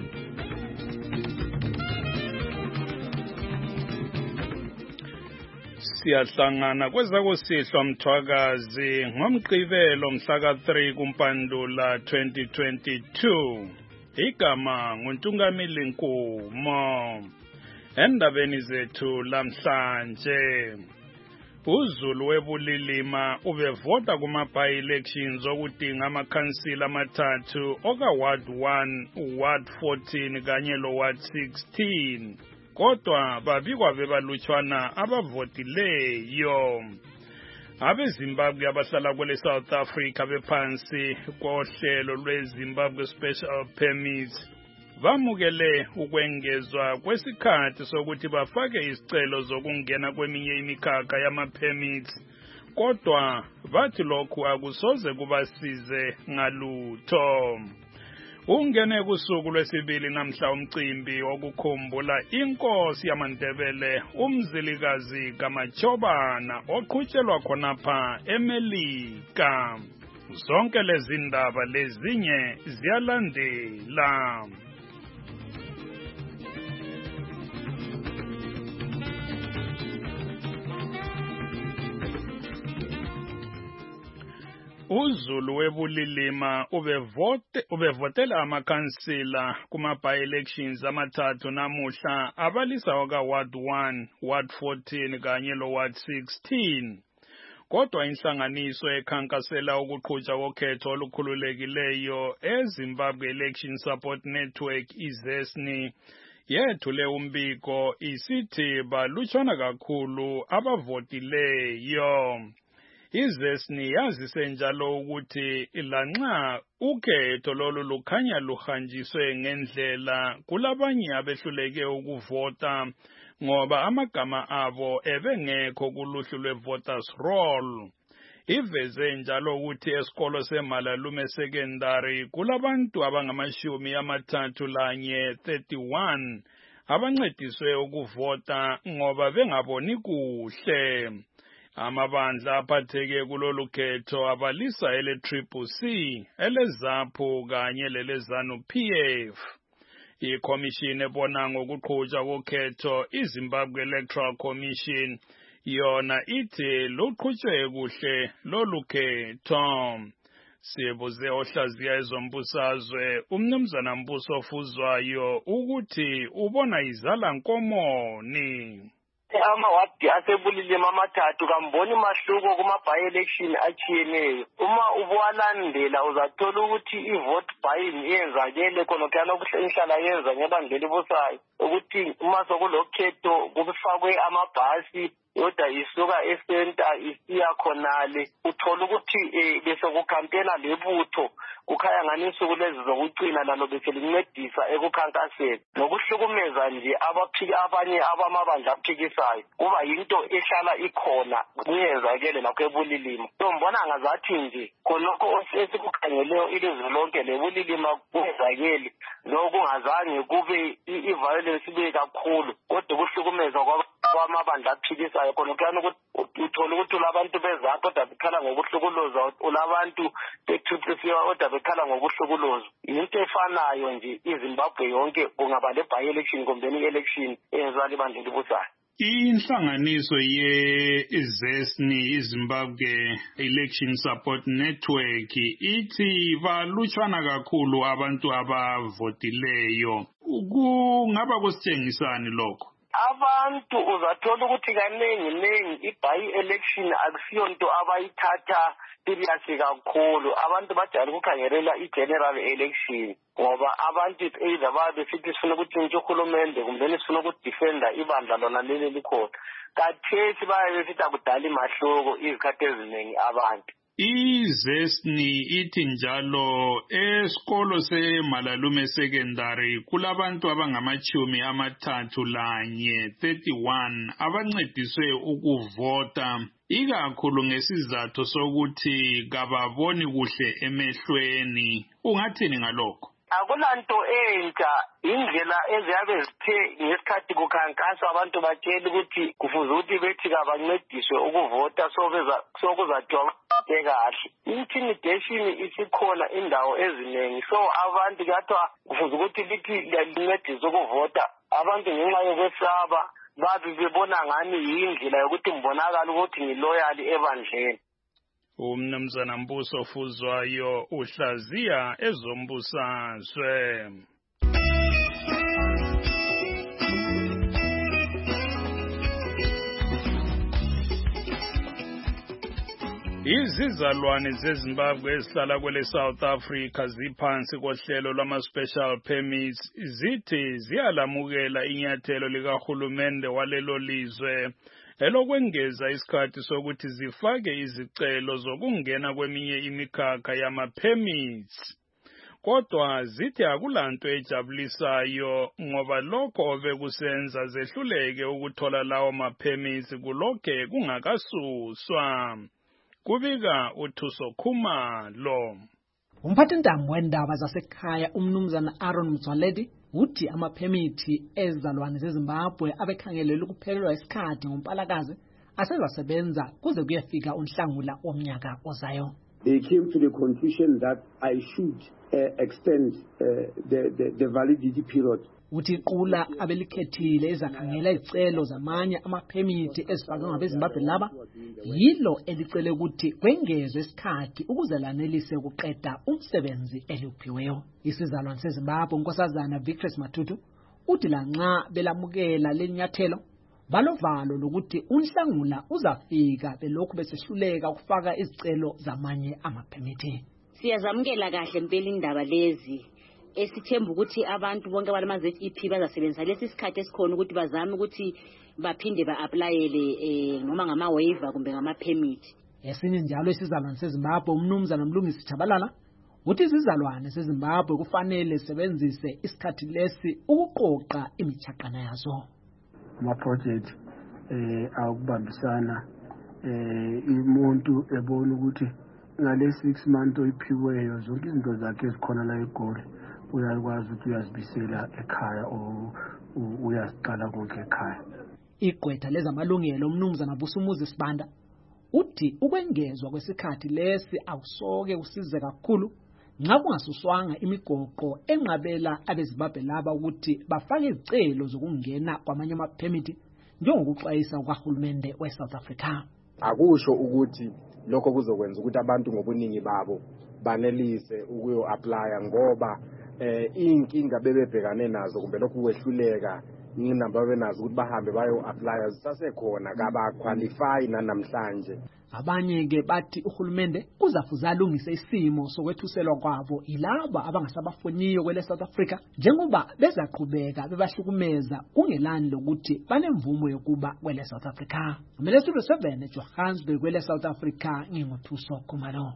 Siyahlangana kwezakusihlwa mthwakazi ngomgqibelo mhlaka three kuMpandula twenty twenty-two. Igama nguNtungamili Nkumo. Endabeni zethu lamhlanje, uZulu webulilima ubevota kuma-by-elections okudinga amakhansila amathathu oka Ward one, Ward fourteen kanye lo Ward sixteen. Kodwa babikwa bebalutshwana abavotileyo. AbeZimbabwe abahlala kwele South Africa bephansi kohlelo lweZimbabwe Special Permit bamukele ukwengezwa kwesikhathi sokuthi bafake isicelo zokungena kweminye imikhakha yama-permits, kodwa bathi lokhu akusoze kubasize ngalutho. Ungene kusuku lwesibili namhla umcimbi wokukhumbula inkosi yamaNdebele uMzilikazi kaMachobana oqhutshelwa khonapha eMelika. Zonke lezi ndaba lezinye ziyalandela. uZulu webulilima ubevote ubevotela amakhansila kuma-by-elections amathathu namuhla abalisa waka Ward one, Ward fourteen kanye lo Ward sixteen. Kodwa inhlanganiso ekhankasela ukuqhutshwa kokhetho olukhululekileyo eZimbabwe Election Support Network izesni yethule umbiko isithi balutshwana kakhulu abavotileyo. Izesni yazise njalo ukuthi lanxa ukhetho lolu lukhanya luhanjiswe ngendlela kulabanye abehluleke ukuvota ngoba amagama abo ebengekho kuluhlu lwe-voters roll. Iveze njalo ukuthi esikolo seMalalume Secondary kulabantu abangamashumi amathathu lanye thirty-one abancediswe ukuvota ngoba bengaboni kuhle. Amabandla aphatheke kulolu khetho abalisa ele Triple C, ele ZAPU kanye lele ZANU P F. ICommission ebona ngokuqhutshwa kokhetho iZimbabwe Electoral Commission yona ithi luqhutshwe kuhle lolu khetho. Sibuze ohlaziya ezombusazwe umnumzana Mbuso Fuzwayo ukuthi ubona izala nkomoni. Amawadi asebulilima amathathu kamboni mahluko kuma-by-election achiyeneyo. Uma ubuwalandela uzathola ukuthi i-vote buying iyenzakele khonokuyana okuhlala yenza ngebandla elibusayo ukuthi uma sokulokhetho kufakwe amabhasi yodwa isuka esenta isiya khonale, uthola ukuthi um bese kukampena lebutho kukhaya ngani insuku lezi zokucina lalo bese lincedisa ekukhankaseni nokuhlukumeza nje abaphiki abanye abamabandla aphikisayo kuba yinto ehlala ikhona kuyenzakele lakho ebulilima. So mbona ngazathi nje khonokho esikukhangeleyo ilizwe lonke lebulilima kuyenzakele lokungazange kube i-violence ibe kakhulu kodwa kuhlukumeza kwamabandla aphikisayo khonokuyana ukuthi uthola ukuthi ulabantu bezapho kodwa bekhala ngokuhlukuluzwa, ulabantu beTriplesia kodwa bekhala ngokuhlukuluzwa. Into efanayo nje iZimbabwe yonke kungaba le-by-election kumbe i-election eyenziwa libandla elibusayo. Inhlanganiso ye-ZESNI iZimbabwe Election Support Network ithi balutshwana kakhulu abantu abavotileyo. Kungaba kusitshengisani lokho? Abantu uzathola ukuthi kaningi ningi i-by-election akusiyonto abayithatha seriously kakhulu. Abantu bajayele ukukhangelela i-general election ngoba abantu either babe sithi sifuna ukuthi uhulumende kumbe sifuna ukudefenda ibandla lona leli likhona. Kathesi baye besithi akudala imahluko izikhathi eziningi abantu. IZESNI ithi njalo esikolo seMalalume Secondary kulabantu abangamachumi amathathu lanye thirty-one abancediswe ukuvota ikakhulu ngesizathu sokuthi kababoni kuhle emehlweni. Ungathini ngalokho? Akulanto entsha, indlela eziyabe zithe ngesikhathi kukhankaswa abantu batshela ukuthi kufuze ukuthi bethi kabancediswe ukuvota sokuzajwa kahle. Intimidation isikhona indawo eziningi, so abantu kuyathiwa kufuze ukuthi lithi lincediswe ukuvota. Abantu ngenxa yokwesaba babi bebona ngani yindlela yokuthi mbonakala ukuthi ngiloyali ebandleni. Umnumzana Mbuso Fuzwayo uhlaziya ezombusazwe. Izizalwane zeZimbabwe ezihlala kwele South Africa ziphansi kohlelo lwama-special permits zithi ziyalamukela inyathelo likahulumende walelo lizwe elokwengeza isikhathi sokuthi zifake izicelo zokungena kweminye imikhakha yama-permits. Kodwa zithi akulanto ejabulisayo ngoba lokho bekusenza zehluleke ukuthola lawo ma-permits kulokhe kungakasuswa. Kubika uThuso Khumalo. Umphathintambo wendaba zasekhaya umnumzana Aaron Mzwaledi uthi amaphemithi ezizalwane zeZimbabwe abekhangelele ukuphelelwa isikhathi ngoMpalakazi asezasebenza kuze kuyefika uNhlangula womnyaka ozayo. They came to the conclusion that I should uh, extend uh, the, the, the validity period. Uthi qula abelikhethile ezakhangela izicelo zamanye amaphemithi ezifakwe ngabeZimbabwe laba yilo elicele ukuthi kwengezwe isikhathi ukuze lanelise ukuqeda umsebenzi eliuphiweyo. Isizalwane seZimbabwe unkosazana Victress Matutu uthi lanxa belamukela lenyathelo balovalo lokuthi uNhlangula uzafika belokhu besehluleka ukufaka izicelo zamanye amaphemithi. Siyazamukela kahle impela indaba lezi. Esithemba ukuthi abantu bonke balama-Z E P bazasebenzisa lesi sikhathi esikhona ukuthi bazame ukuthi baphinde ba-aplayele eh, noma ngama-waiver kumbe ngama-permit. Esinye njalo isizalwane seZimbabwe umnumzana Mlungisi Chabalala uthi izizalwane seZimbabwe kufanele sebenzise isikhathi lesi ukuqoqa imichaqana yazo. Ama-project eh akubambisana eh umuntu ebona ukuthi ngale six months oyiphiweyo zonke izinto zakhe ezikhona la eGoli uyakwazi ukuthi uyazibisela ekhaya o uyasiqala konke ekhaya. Igqwetha lezamalungelo umnumzana Busumuzi Sibanda uthi ukwengezwa kwesikhathi lesi awusoke usize kakhulu nxa kungasuswanga imigoqo enqabela abeZimbabwe laba ukuthi bafake izicelo zokungena kwamanye amaphemithi njengokuxwayisa ukahulumende weSouth Africa. Akusho ukuthi lokho kuzokwenza ukuthi abantu ngobuningi babo banelise ukuyo apply ngoba eh inkinga bebebhekane nazo kumbe lokhu kwehluleka inamba benazo ukuthi bahambe bayo apply zisasekhona kaba qualify namhlanje. Abanye ke bathi uhulumende uzafuza alungise isimo sokwethuselwa kwabo ilaba abangasabafuniyo kwele South Africa njengoba bezaqhubeka bebahlukumeza kungelani lokuthi banemvumo yokuba kwele South Africa. Umelestudio seven eJohannesburg kwele South Africa nginguthuso Khumalo.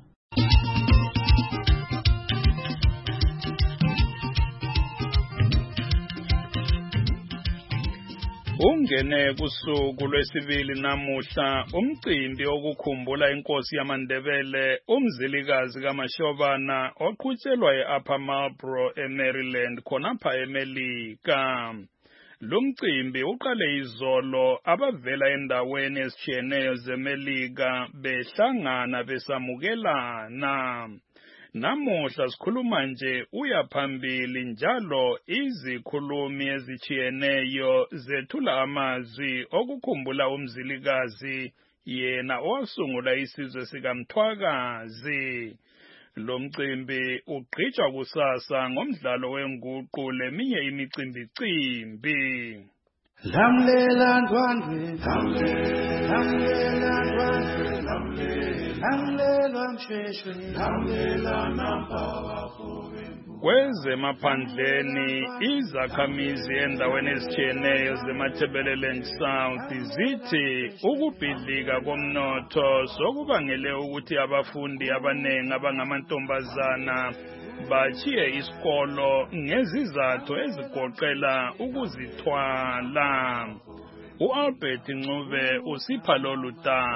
Ungene kusuku lwesibili namuhla umcimbi okukhumbula inkosi yamaNdebele umzilikazi kaMashobana oqhutshelwa eUpper Marlboro eMaryland khonapha eMelika. Lumcimbi uqale izolo abavela endaweni ezitshiyeneyo zeMelika behlangana besamukelana. Namuhla sikhuluma nje uya phambili njalo izikhulumi ezichiyeneyo zethula amazwi okukhumbula umzilikazi yena owasungula isizwe sikaMthwakazi. Lo mcimbi ugqitshwa kusasa ngomdlalo wenguqu leminye imicimbi-cimbi. Lamlela ndwandwe, lamlela ndwandwe, lamlela mshweshwe, lamlela nampawa fowembu. Kwezemaphandleni izakhamizi endaweni ezitshiyeneyo zeMatabeleland South zithi ukubhidlika komnotho sokubangele ukuthi abafundi abanengi abangamantombazana bachiye isikolo ngezizathu ezigoqela ukuzithwala. u-Albert Ncube usipha lolu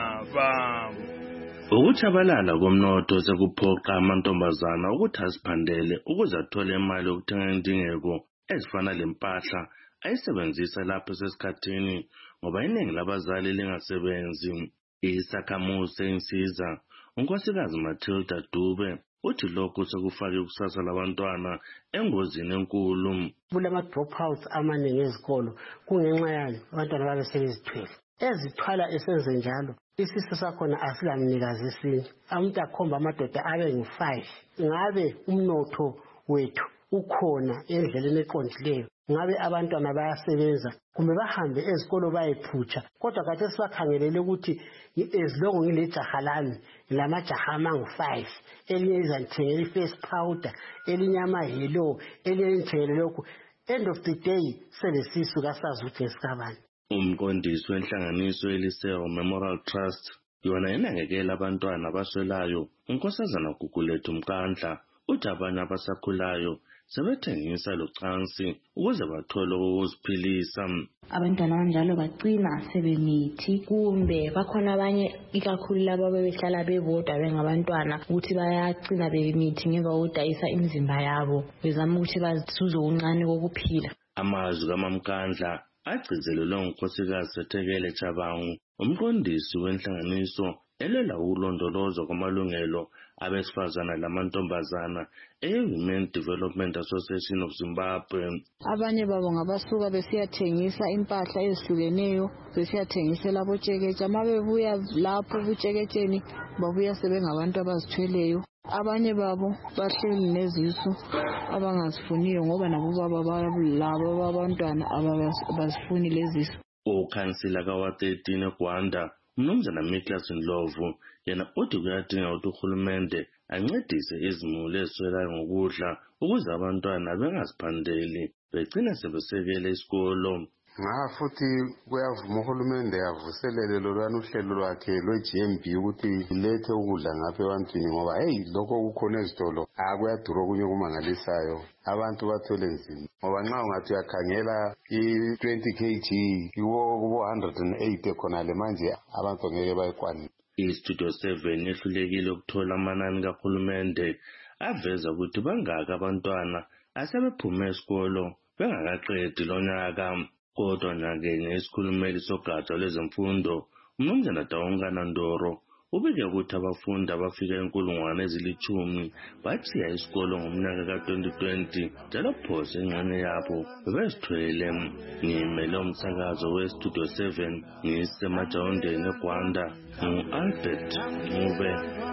daba. Ukuchabalala komnotho sekuphoqa amantombazana ukuthi aziphandele ukuze athole imali yokuthenga indingeko ezifana lempahla ayisebenzisa lapho sesikhathini ngoba iningi labazali lingasebenzi. Isakhamuzi sensiza unkosikazi Matilda Dube uthi lokhu sekufake ikusasa labantwana engozini enkulu. Kulama dropouts amaningi ezikolo kungenxa yani abantwana babe sebezithwele. Ezithwala esenze njalo isisu sakhona asilamnikazi esinye. Umuntu akhomba amadoda abe ngu five. Ngabe umnotho wethu ukhona endleleni eqondileyo. Ngabe abantwana bayasebenza kumbe bahambe ezikolo bayephutsha. Kodwa kade sibakhangelele ukuthi ezilongo ngilejaha lami lamajaha amangu five. Elinye izanithengela i-face powder, elinye ama-yellow, elinye ngithengele lokhu. End of the day selesisu kasazi ukuthi esikabani. Umqondisi wenhlanganiso Eliseo Memorial Trust yona inakekela abantwana abaswelayo unkosazana Gugulethu Mkandla uthi abanye abasakhulayo sebethengisa locansi ukuze bathole ukuziphilisa. Abantwana abanjalo bagcina sebemithi kumbe bakhona abanye ikakhulu labo bebehlala bebodwa bengabantwana ukuthi bayagcina bemithi ngemva kokudayisa imizimba yabo bezama ukuthi bazuze uncane kokuphila. Amazwi kaMamkandla agcizelelwe ngunkosikazi Sethekele Chabangu umqondisi wenhlanganiso elela ukulondolozwa kwamalungelo abesifazana lamantombazana e-Women Development Association of Zimbabwe. Abanye babo ngabasuka besiyathengisa impahla ezihlukeneyo besiyathengisela abotsheketshe mabebuya lapho ubutsheketsheni babuya sebengabantu abazithweleyo. Abanye babo bahleli nezisu abangazifuniyo ngoba nabo baba labo abantwana abazifuni lezisu. Ukhansila kawa thirteen eGwanda Mnumzana Miklas Ndlovu yena uthi kuyadinga ukuthi uhulumende ancedise izimuli eziswelayo ngokudla ukuze abantwana bengaziphandeli begcina sebesekele isikolo. Nga futhi kuyavuma uhulumende yavuselele lolwana uhlelo lwakhe lwe-G M B ukuthi ilethe ukudla ngapha ebantwini ngoba hey lokho kukhona ezitolo akuyadura okunye okumangalisayo abantu bathole nzima ngoba nxa ungathi uyakhangela i-twenty kilograms iwo kubo one hundred eight khonale manje abantu ngeke bayikwanise. I-Studio seven yehlulekile ukuthola amanani kahulumende aveza ukuthi bangaki abantwana asebephume esikolo bengakaqedi lo nyaka. Kodwa nyakenye isikhulumeli sogatsha lwezemfundo uMnumzana Dawungana Ndoro ubike ukuthi abafundi abafika inkulungwane ezilithumi batshiya isikolo ngomnyaka ka twenty twenty njalo phose ingxenye yabo bebezithwele. Ngimele umsakazo we-Studio seven ngisemajawondeni eGwanda ngu-Albert Ncube.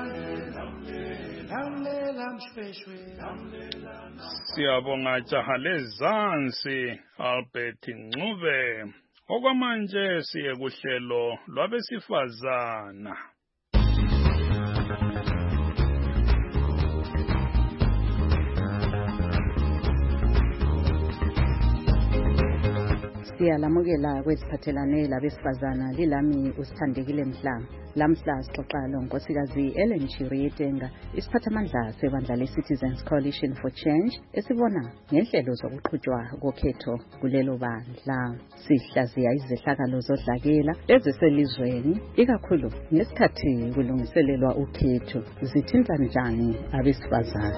Siyabonga jaha lezansi Albert Ncube. Okwamanje siye kuhlelo lwabesifazana. Siyalamukela kweziphathelane labesifazana lilami uSithandekile Mhlanga. Lamhla sixoxa lonkosikazi Ellen Chirietenga isiphathamandla sebandla le-Citizens Coalition for Change esibona ngenhlelo zokuqhutshwa kokhetho kulelo bandla. Sihlaziya izehlakalo zodlakela eziselizweni ikakhulu ngesikhathi kulungiselelwa ukhetho zithinta njani abesifazana.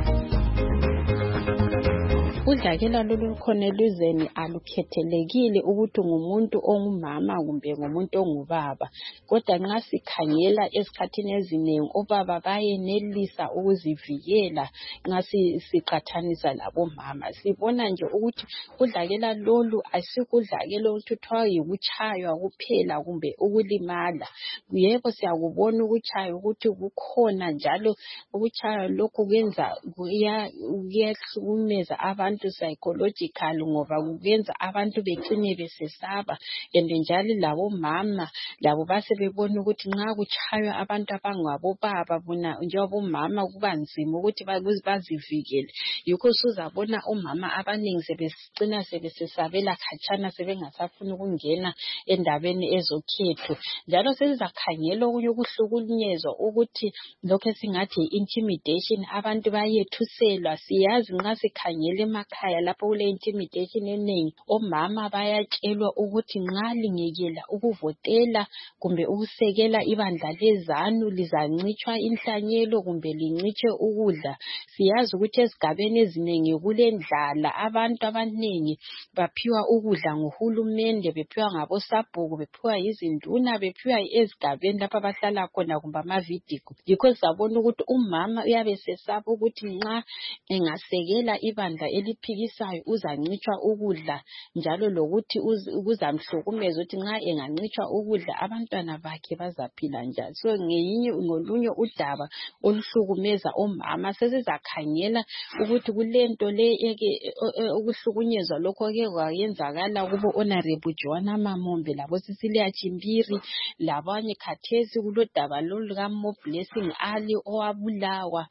Udlakela lolu khona elizweni alukhethelekile ukuthi ngumuntu ongumama kumbe ngumuntu ongubaba, kodwa nxa sikhangela esikhathini ezinengi obaba bayenelisa ukuzivikela nxa siqathanisa labomama. Sibona nje ukuthi udlakela lolu asikudlakela ukuthi kuthiwa yikuchaywa kuphela kumbe ukulimala. Yebo siyakubona ukuchaywa ukuthi kukhona njalo ukuchaywa lokhu kwenza kuyahlukumeza abantu psychological ngoba kuyenza abantu becine besesaba, ende njalo labo mama labo basebebona ukuthi nxa kuchaywa abantu abangabo baba bona njengoba mama kuba nzima ukuthi bazivikele. Yikho usuzabona umama abaningi sebesicina sebesesabela khatshana sebengasafuni ukungena endabeni ezokhetho. Njalo sesizakhangela okunye ukuhlukunyezwa ukuthi lokho esingathi intimidation, abantu bayethuselwa. Siyazi nxa sikhangela emakhaya lapho kule intimidation eningi omama bayatshelwa ukuthi nxa lingekela ukuvotela kumbe ukusekela ibandla lezanu lizancitshwa inhlanyelo kumbe lincitshe ukudla. Siyazi ukuthi ezigabeni ezinengi kulendlala, abantu abaningi baphiwa ukudla nguhulumende, bephiwa ngabosabhuku, bephiwa yizinduna, bephiwa ezigabeni lapha abahlala khona kumbe amavidico. Yikho sabona ukuthi umama uyabe sesaba ukuthi nxa engasekela ibandla eliphikisayo uzancitshwa ukudla, njalo lokuthi kuzamhlukumeza ukuthi nxa engancitshwa ukudla abantwana bakhe bazaphila njani. So ngeyinye ngolunye udaba oluhlukumeza omama. Sesizakhangela ukuthi kulento le ukuhlukunyezwa lokho ke kwayenzakala kubo Honorable Joanna Mamombe labo Cecilia Chimbiri labanye khathesi kulodaba lolu ka Mo Blessing Ali owabulawa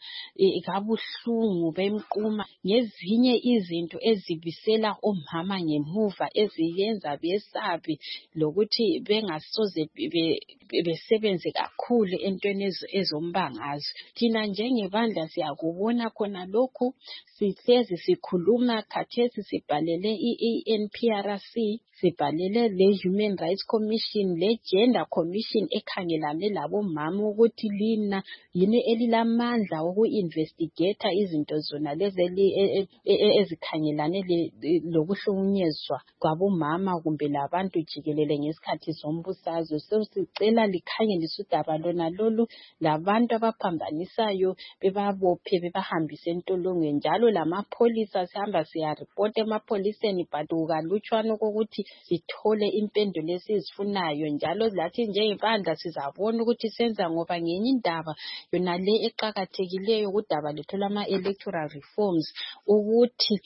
kabuhlungu bemquma ngezinye izinto ezibisela omama ngemuva eziyenza besabe lokuthi bengasoze besebenze kakhulu entweni ezombangazo. Thina njengebandla siyakubona khona lokhu, sihlezi sikhuluma khathesi sibhalele i-A N P R C, sibhalele le Human Rights Commission, le Gender Commission ekhangelane labomama ukuthi lina yini elilamandla woku-investigate izinto zona lezi ezikhangelane lokuhlukunyezwa kwabomama kumbe labantu jikelele ngesikhathi zombusazwe. So sicela likhangelise udaba lona lolu labantu abaphambanisayo bebabophe bebahambise entolongweni. Njalo lamapholisa sihamba siyaripota emapholiseni but kukalutshwana kokuthi sithole impendulo esizifunayo. Njalo lathi njengebandla sizabona ukuthi senza ngoba ngenye indaba yona le eqakathekileyo kudaba lethu lama-electoral reforms ukuthi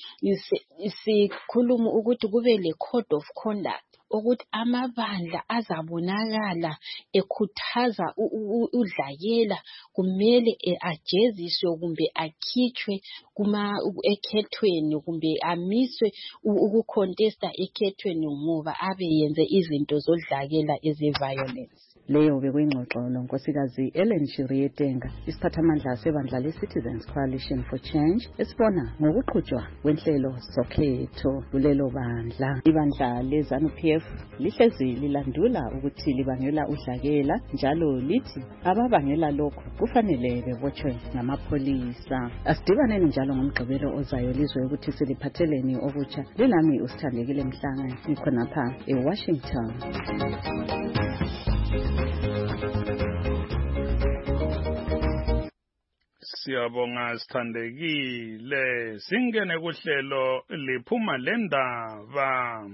sikhuluma ukuthi kube le code of conduct ukuthi amabandla azabonakala ekhuthaza udlakela kumele ajeziswe kumbe akhitshwe kuma ekhethweni kumbe amiswe ukucontesta ekhethweni ngoba abe yenze izinto zodlakela eze-violence. Leyo bekuyingxoxo nonkosikazi Ellen Shirietenga, isiphathamandla sebandla le-Citizens Coalition for Change, esibona ngokuqhutshwa kwenhlelo zokhetho kulelo bandla. Ibandla le-ZANU P F lihlezi lilandula ukuthi libangela udlakela, njalo lithi ababangela lokho kufanele bebotshwe ngamapholisa. Asidibaneni njalo ngomgqibelo ozayo lizwe ukuthi siliphatheleni okutsha. Lelami uSithandekile Mhlanga, ngikhonapha eWashington. Siyabonga Sithandekile. Singene kuhlelo liphuma lendaba.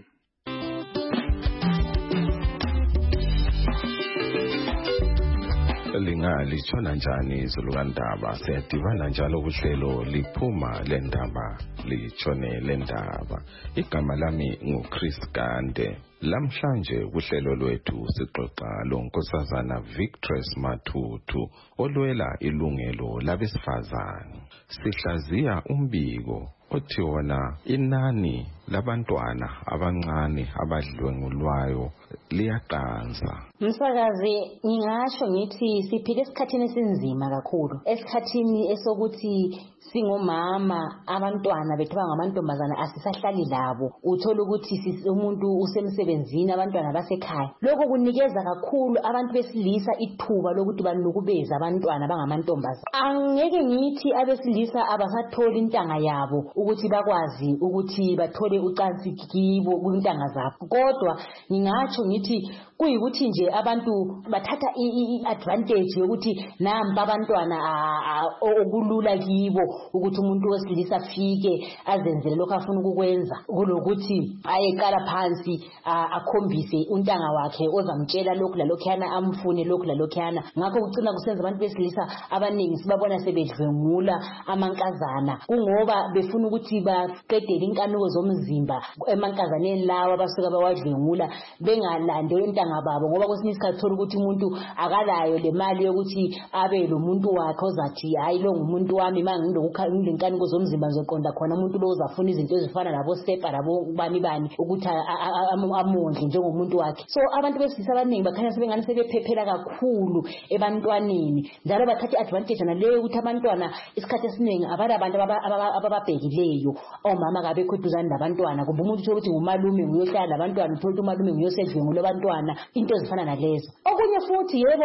Lingalitshona njani izulu kandaba? Siyadibana njalo kuhlelo liphuma lendaba litshone lendaba. Igama lami nguChris Gande. Lamhlanje kuhlelo lwethu sixoxa lonkosazana Victress Matutu olwela ilungelo labesifazane. Sihlaziya umbiko othi wona inani labantwana abancane abadlwengulwayo liyaqansa. Msakazi, ngingasho ngithi siphile esikhathini esinzima kakhulu, esikhathini esokuthi singomama abantwana bethu bangamantombazana asisahlali labo. Uthola ukuthi umuntu usemsebenzini, abantwana basekhaya. Lokho kunikeza kakhulu abantu besilisa ithuba lokuthi banukubeza abantwana bangamantombazana. Angeke ngithi abesilisa abasatholi intanga yabo ukuthi bakwazi ukuthi bathole ucansi kibo kwintanga zabo. Kodwa ngingatsho ngithi kuyikuthi nje abantu bathatha i-advantage yokuthi namba abantwana okulula kibo ukuthi umuntu wesilisa afike azenzele lokho afuna ukukwenza kulokuthi ayeqala phansi akhombise untanga wakhe ozamtshela lokhu lalokhana amfune lokhu lalokhana. Ngakho kucina kusenza abantu besilisa abaningi sibabona sebedlwengula amankazana kungoba befuna ukuthi baqedele inkanuko zomzimba emankazaneni lawa abasuka bawadlwengula benga bengalande intanga babo ngoba kwesinye isikhathi thola ukuthi umuntu akalayo le mali yokuthi abe lo muntu wakhe ozathi hayi lo ngumuntu wami mangilenkaniko zomzimba ngizoqonda khona umuntu lo uzafuna izinto ezifana labo sepa labo bani bani ukuthi amondle njengomuntu wakhe. So abantu besilisa abaningi bakhanya sebengani sebephephela kakhulu ebantwaneni njalo bathatha advantage naleyo ukuthi abantwana isikhathi esiningi abala abantu abababhekileyo omama kabekho eduzane labantwana kumbe umuntu uthola ukuthi ngumalume nguyohlala labantwana uthola ukuthi umalume nguyosedlwengu labantwana into ezifana nalezo. Okunye futhi yebo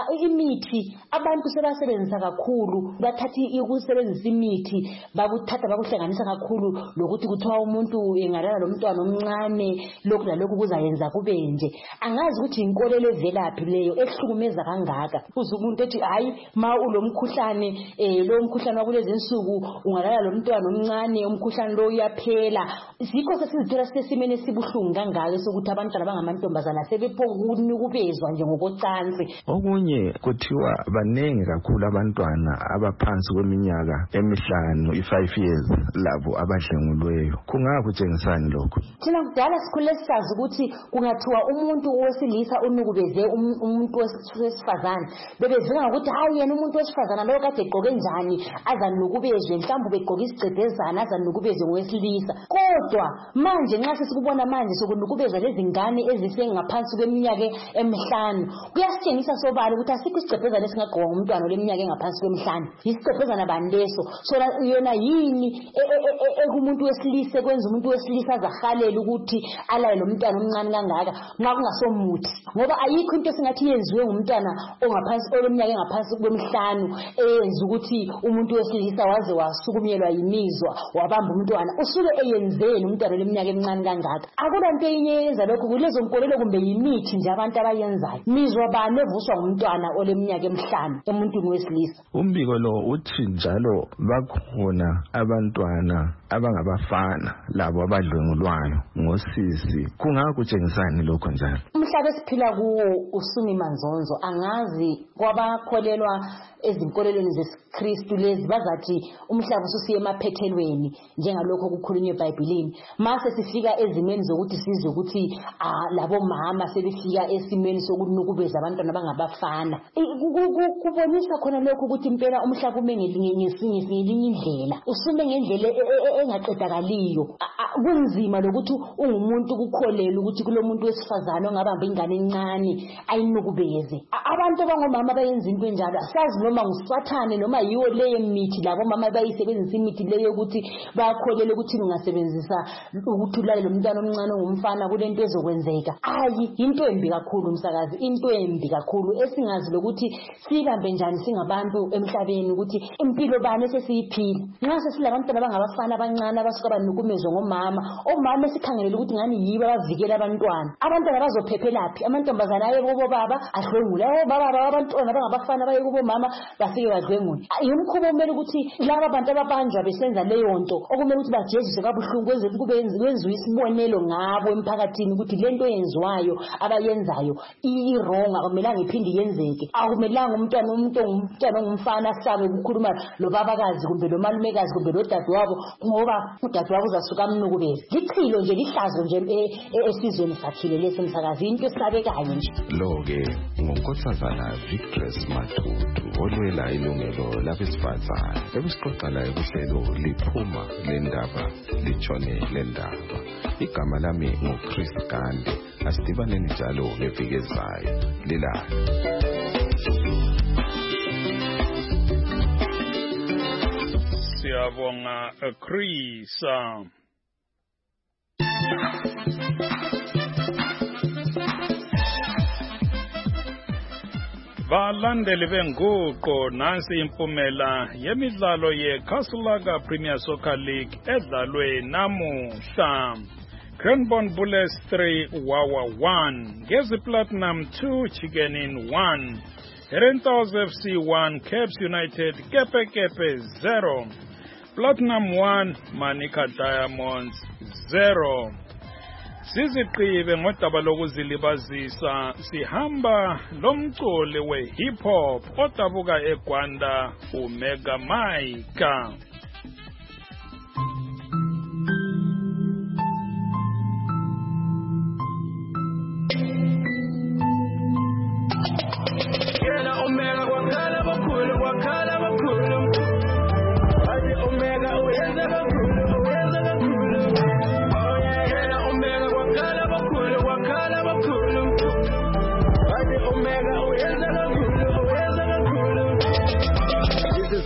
imithi abantu sebasebenzisa kakhulu bathatha ukusebenzisa imithi bakuthatha bakuhlanganisa kakhulu lokuthi kuthiwa umuntu engalala lo mntwana omncane lokhu lalokhu kuzayenza kube nje. Angazi ukuthi inkolelo evelaphi leyo ehlukumeza kangaka uze umuntu ethi hayi ma ulomkhuhlane eh lo mkhuhlane wakulezi insuku ungalala lo mntwana omncane umkhuhlane lo uyaphela. Zikho sesizithola sesimene sibuhlungu kangaka sokuthi abantwana bangamantombazana sebephokubezwa nje ngokocansi. Okunye kuthiwa banengi kakhulu abantwana abaphansi kweminyaka emihlanu i-five years labo abadlengulweyo. Kungakutshengisani lokho? Thina kudala sikhule sisazi ukuthi kungathiwa umuntu owesilisa unukubeze umuntu wesifazane bebezinga ukuthi hayi yena umuntu wesifazane lo kade egqoke njani azanukubezwe mhlawumbe begqoka isigcedezana azanukubezwe ngowesilisa. Kodwa manje nxa sesikubona manje sokunukubezwa lezi ngane ezisengaphansi kweminyaka emihlanu kuyasitshengisa sobala ukuthi asikho isigcedezana esingagqoka umntwana oleminyaka engaphansi kwemihlanu. Isigcedezana bandeso so yona yini ekumuntu wesilisa kwenza umuntu wesilisa azahalela ukuthi alaye lo mntwana omncane kangaka nxa kungasomuthi ngoba ayikho into esingathi yenziwe ngumntwana ongaphansi oleminyaka engaphansi kwemihlanu eyenza ukuthi umuntu wesilisa waze wasukumyelwa yimizwa wabamba umntwana usuke eyenzeni umntwana oleminyaka emincane kangaka. Akulanto enye yenza lokho kulezo nkolelo kumbe yimithi nje abantu abayenzayo. Mizwa bani evuswa ngumntwana oleminyaka emihlanu emuntwini wesilisa? Umbiko lo uthi njalo bakhona abantwana abangabafana labo abadlwengulwayo ngosisi. Kungakutshengisani lokho njalo? Umhlaba esiphila kuwo usumi manzonzo angazi kwabakholelwa ezinkolelweni zesiKristu lezi bazathi umhlaba ususiye emaphethelweni njengalokho kukhulunywe eBhayibhelini. Mase sifika ezimeni zokuthi sizwe ukuthi labo mama sebefika esimeni sokunukubeza abantwana bangabafana. Kubonisa khona lokho ukuthi impela umhlaba ume ngelinye indlela usume ngendlela engaqedakaliyo. Kunzima lokuthi ungumuntu kukholela ukuthi kulomuntu wesifazane ongabamba ingane encane ayinukubeze. Abantu abangomama bayenza into enjalo asazi noma ngusathane noma yiwo leyo mithi labo mama bayisebenzisa imithi leyo ukuthi bakholele ukuthi ungasebenzisa ukuthi ulale lo mntwana omncane ongumfana kulento ezokwenzeka. Hayi into embi kakhulu umsakazi, into embi kakhulu esingazi lokuthi sihambe njani singabantu emhlabeni ukuthi impilo bani sesiyiphila. Nxa sesilabantwana bangabafana abancane abasuka banukumezwe ngomama omama esikhangelele ukuthi ngani yibo abavikela abantwana. Abantwana bazophephelaphi? Amantombazana aye kubo baba adlwengula baba abantwana bangabafana baye kubo mama bafike badlwengula. Yimkhubo kumele ukuthi laba bantu ababanjwa besenza leyo nto okumele ukuthi bajeziswe kabuhlungu kwenze kube kwenziwe isibonelo ngabo emphakathini ukuthi lento yenziwayo abayenzayo i-wrong akumelanga iphinde yenzeke. Akumelanga umntwana umuntu ongumntwana ongumfana asabe ukukhuluma lo babakazi kumbe lo malumekazi kumbe lo dadewabo ngoba udadewabo uzasuka amnukubeze. Lichilo nje lihlazo nje esizweni sakhile lesemsakazi into esabekayo nje. Lo ke ngonkosazana Victress Matutu olwela ilungelo labesifazane ebisixoxa layo kuhlelo liphuma lendaba litshone lendaba. Igama lami nguChris Gande. Asidibaneni njalo ngeviki ezayo. Lilala. Siyabonga Chris. Balandeli benguqo nansi impumela yemidlalo yeKaslaga Premier Soccer League edlalwe namuhla. Cranbourne Bullets three, Wawa one, Gezi Platinum two, Chicken Inn one, Herentals F C one, Caps United Kepe Kepe zero, Platinum one, Manika Diamonds zero. Siziqibe ngodaba lokuzilibazisa sihamba lomculi we hip hop odabuka eGwanda uMega Mike.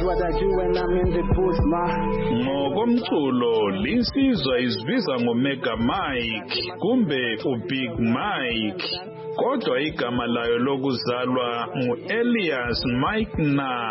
what I do when I'm in the booth, ma. Ngokomculo linsizwa izibiza ngoMega Mike kumbe uBig Mike. Kodwa igama layo lokuzalwa ngu-Elias Mike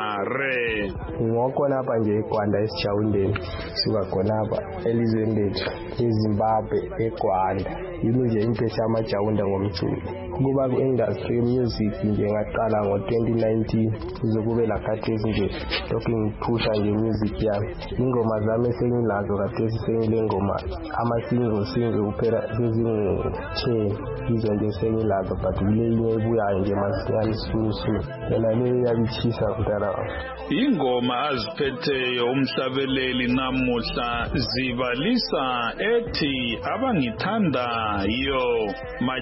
Nare. Ngokhonapha nje eGwanda eSijawundeni suka khonapha elizweni lethu eZimbabwe eGwanda. Yilo nje impethu yamajawunda ngomculo. Kuba ku-industry yemusic nje ngaqala ngo-twenty nineteen kuze kube lakhathesi nje lokhu ngiphusha nje music yami. Ingoma zami esengilazo khathesi sengile ngoma ama-single single kuphela ezingu-ten yizo nje sengilazo but kule inye ebuyayo nje masinyane susu yona le yabichisa kudala. Ingoma aziphetheyo umhlabeleli namuhla zibalisa ethi abangithandayo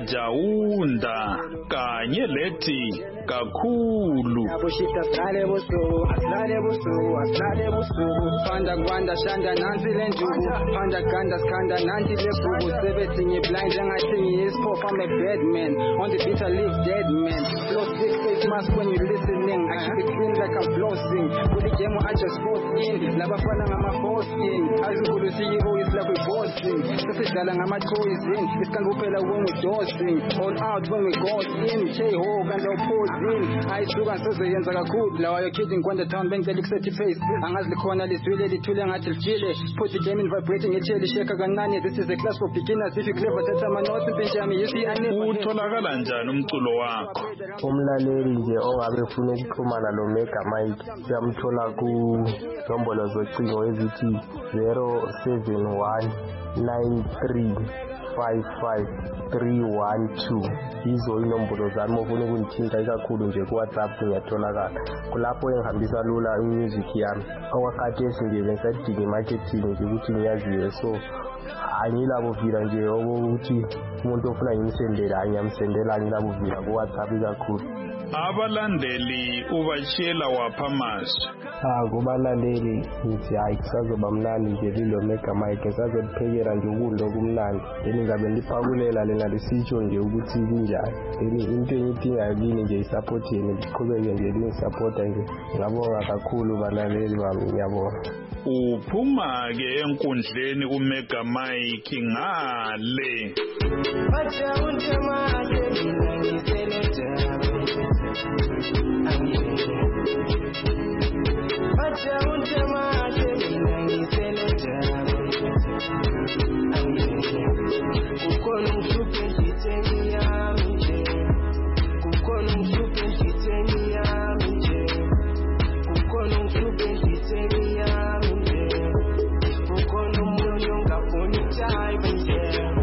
majawunda kanye lethi kakhulu. Abushita sale busuku sale busuku sale busuku panda kwanda shanda nansi lenjuku panda ganda skanda nanti lebuku sebethi blind engathi is pop. I'm a bad man on the beat I live dead man flow six face mask when you listening I keep it clean like I'm flossing kuli jemo I just force in labafana ngama forcing azikulu C E O is like we bossing sesidlala ngama toys in isikali kuphela when we dosing all out when we go in J ho kanti opposing ayisuka sezoyenza kakhulu lawa yo kidding kwanda town bengicela kusethi face angazi likhona liswile lithule ngathi lijile put the game in vibrating echeli sheka kancane this is a class for beginners if you clever thatha ama notes impinje yami you see I never utholakala njani umculo wakho? Umlaleli nje ongabe ufuna ukuxhumana lo Mega Mike uyamthola ku nombolo zocingo ezithi zero seven one nine three five five three one two. Izo inombolo zami ufuna ukunithinta ikakhulu nje ku WhatsApp ngiyatholakala. Kulapho engihambisa lula imusic yami. Okwakhathesi nje bengisadinga marketing nje ukuthi ngiyaziwe so angilabo vila nje ukuthi umuntu ofuna ngimsendela angiyamsendela angilabo vila ku WhatsApp ikakhulu. Abalandeli ubashiyela wapha amazwi? Ah kubalandeli ngithi hayi kusazoba mnandi nje lilo Mega Mike sazophekela nje ukudla okumnandi then ngabe liphakulela lena lisitsho nje ukuthi kunjani then into engidingayo kini nje isupport yenu liqhubeke nje lingisupporta nje ngabonga kakhulu balaleli bami ngiyabonga. Uphuma ke enkundleni uMega Mike ngale bacha untemake ngiselete bacha untemake ngiselete kukhona umhluphe ngitheni yami nje kukhona umhluphe ngitheni yami nje kukhona umhluphe ngitheni yami nje kukhona umuntu ongafuni time nje.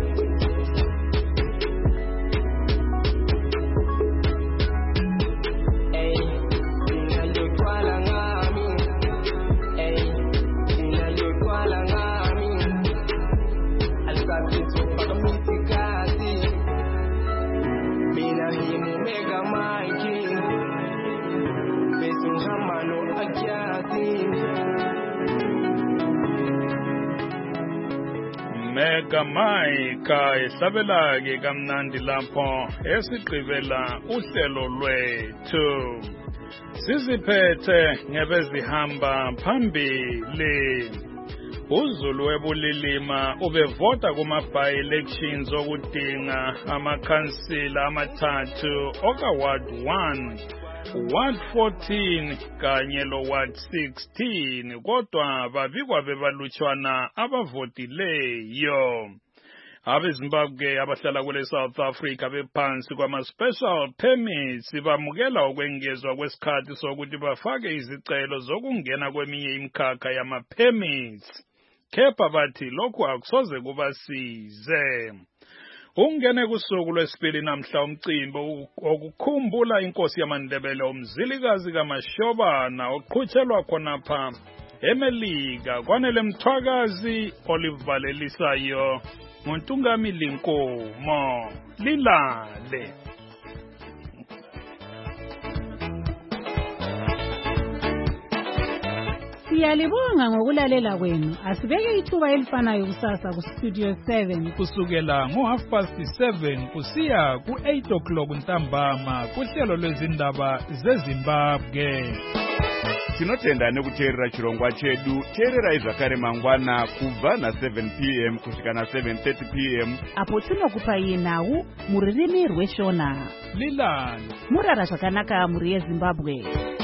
Mega Mike ehlabela ke kamnandi lapho esigqibela uhlelo lwethu siziphethe ngebezihamba phambili. uZulu webulilima ubevota kuma-by elections okudinga amakhansila amathathu oka-Ward one, Ward fourteen kanye lo-Ward sixteen, kodwa babikwa bebalutshwana abavotileyo. AbeZimbabwe abahlala kule South Africa bephansi kwama-special permits bamukela ukwengezwa kwesikhathi sokuthi bafake izicelo zokungena kweminye imikhakha yama-permits. Kepha bathi lokhu akusoze kubasize. Ungene kusuku lwesibili namhla umcimbi okukhumbula inkosi yamaNdebele umzilikazi kaMashobana oqhutshelwa khonapha eMelika. Kwanele Mthwakazi olivalelisayo Montungamili Nkomo lilale. Siyalibonga ngokulalela kwenu. Asibeke ithuba elifanayo kusasa ku Studio seven kusukela ngo half past seven kusiya ku eight o'clock ntambama kuhlelo lwezindaba zeZimbabwe. tinotenda nekuteerera chirongwa chedu. Teererai zvakare mangwana kubva na seven p m kusvika na seven thirty p m apo tinokupai nhau mururimi rweshona. Lilan murara zvakanaka muri yeZimbabwe.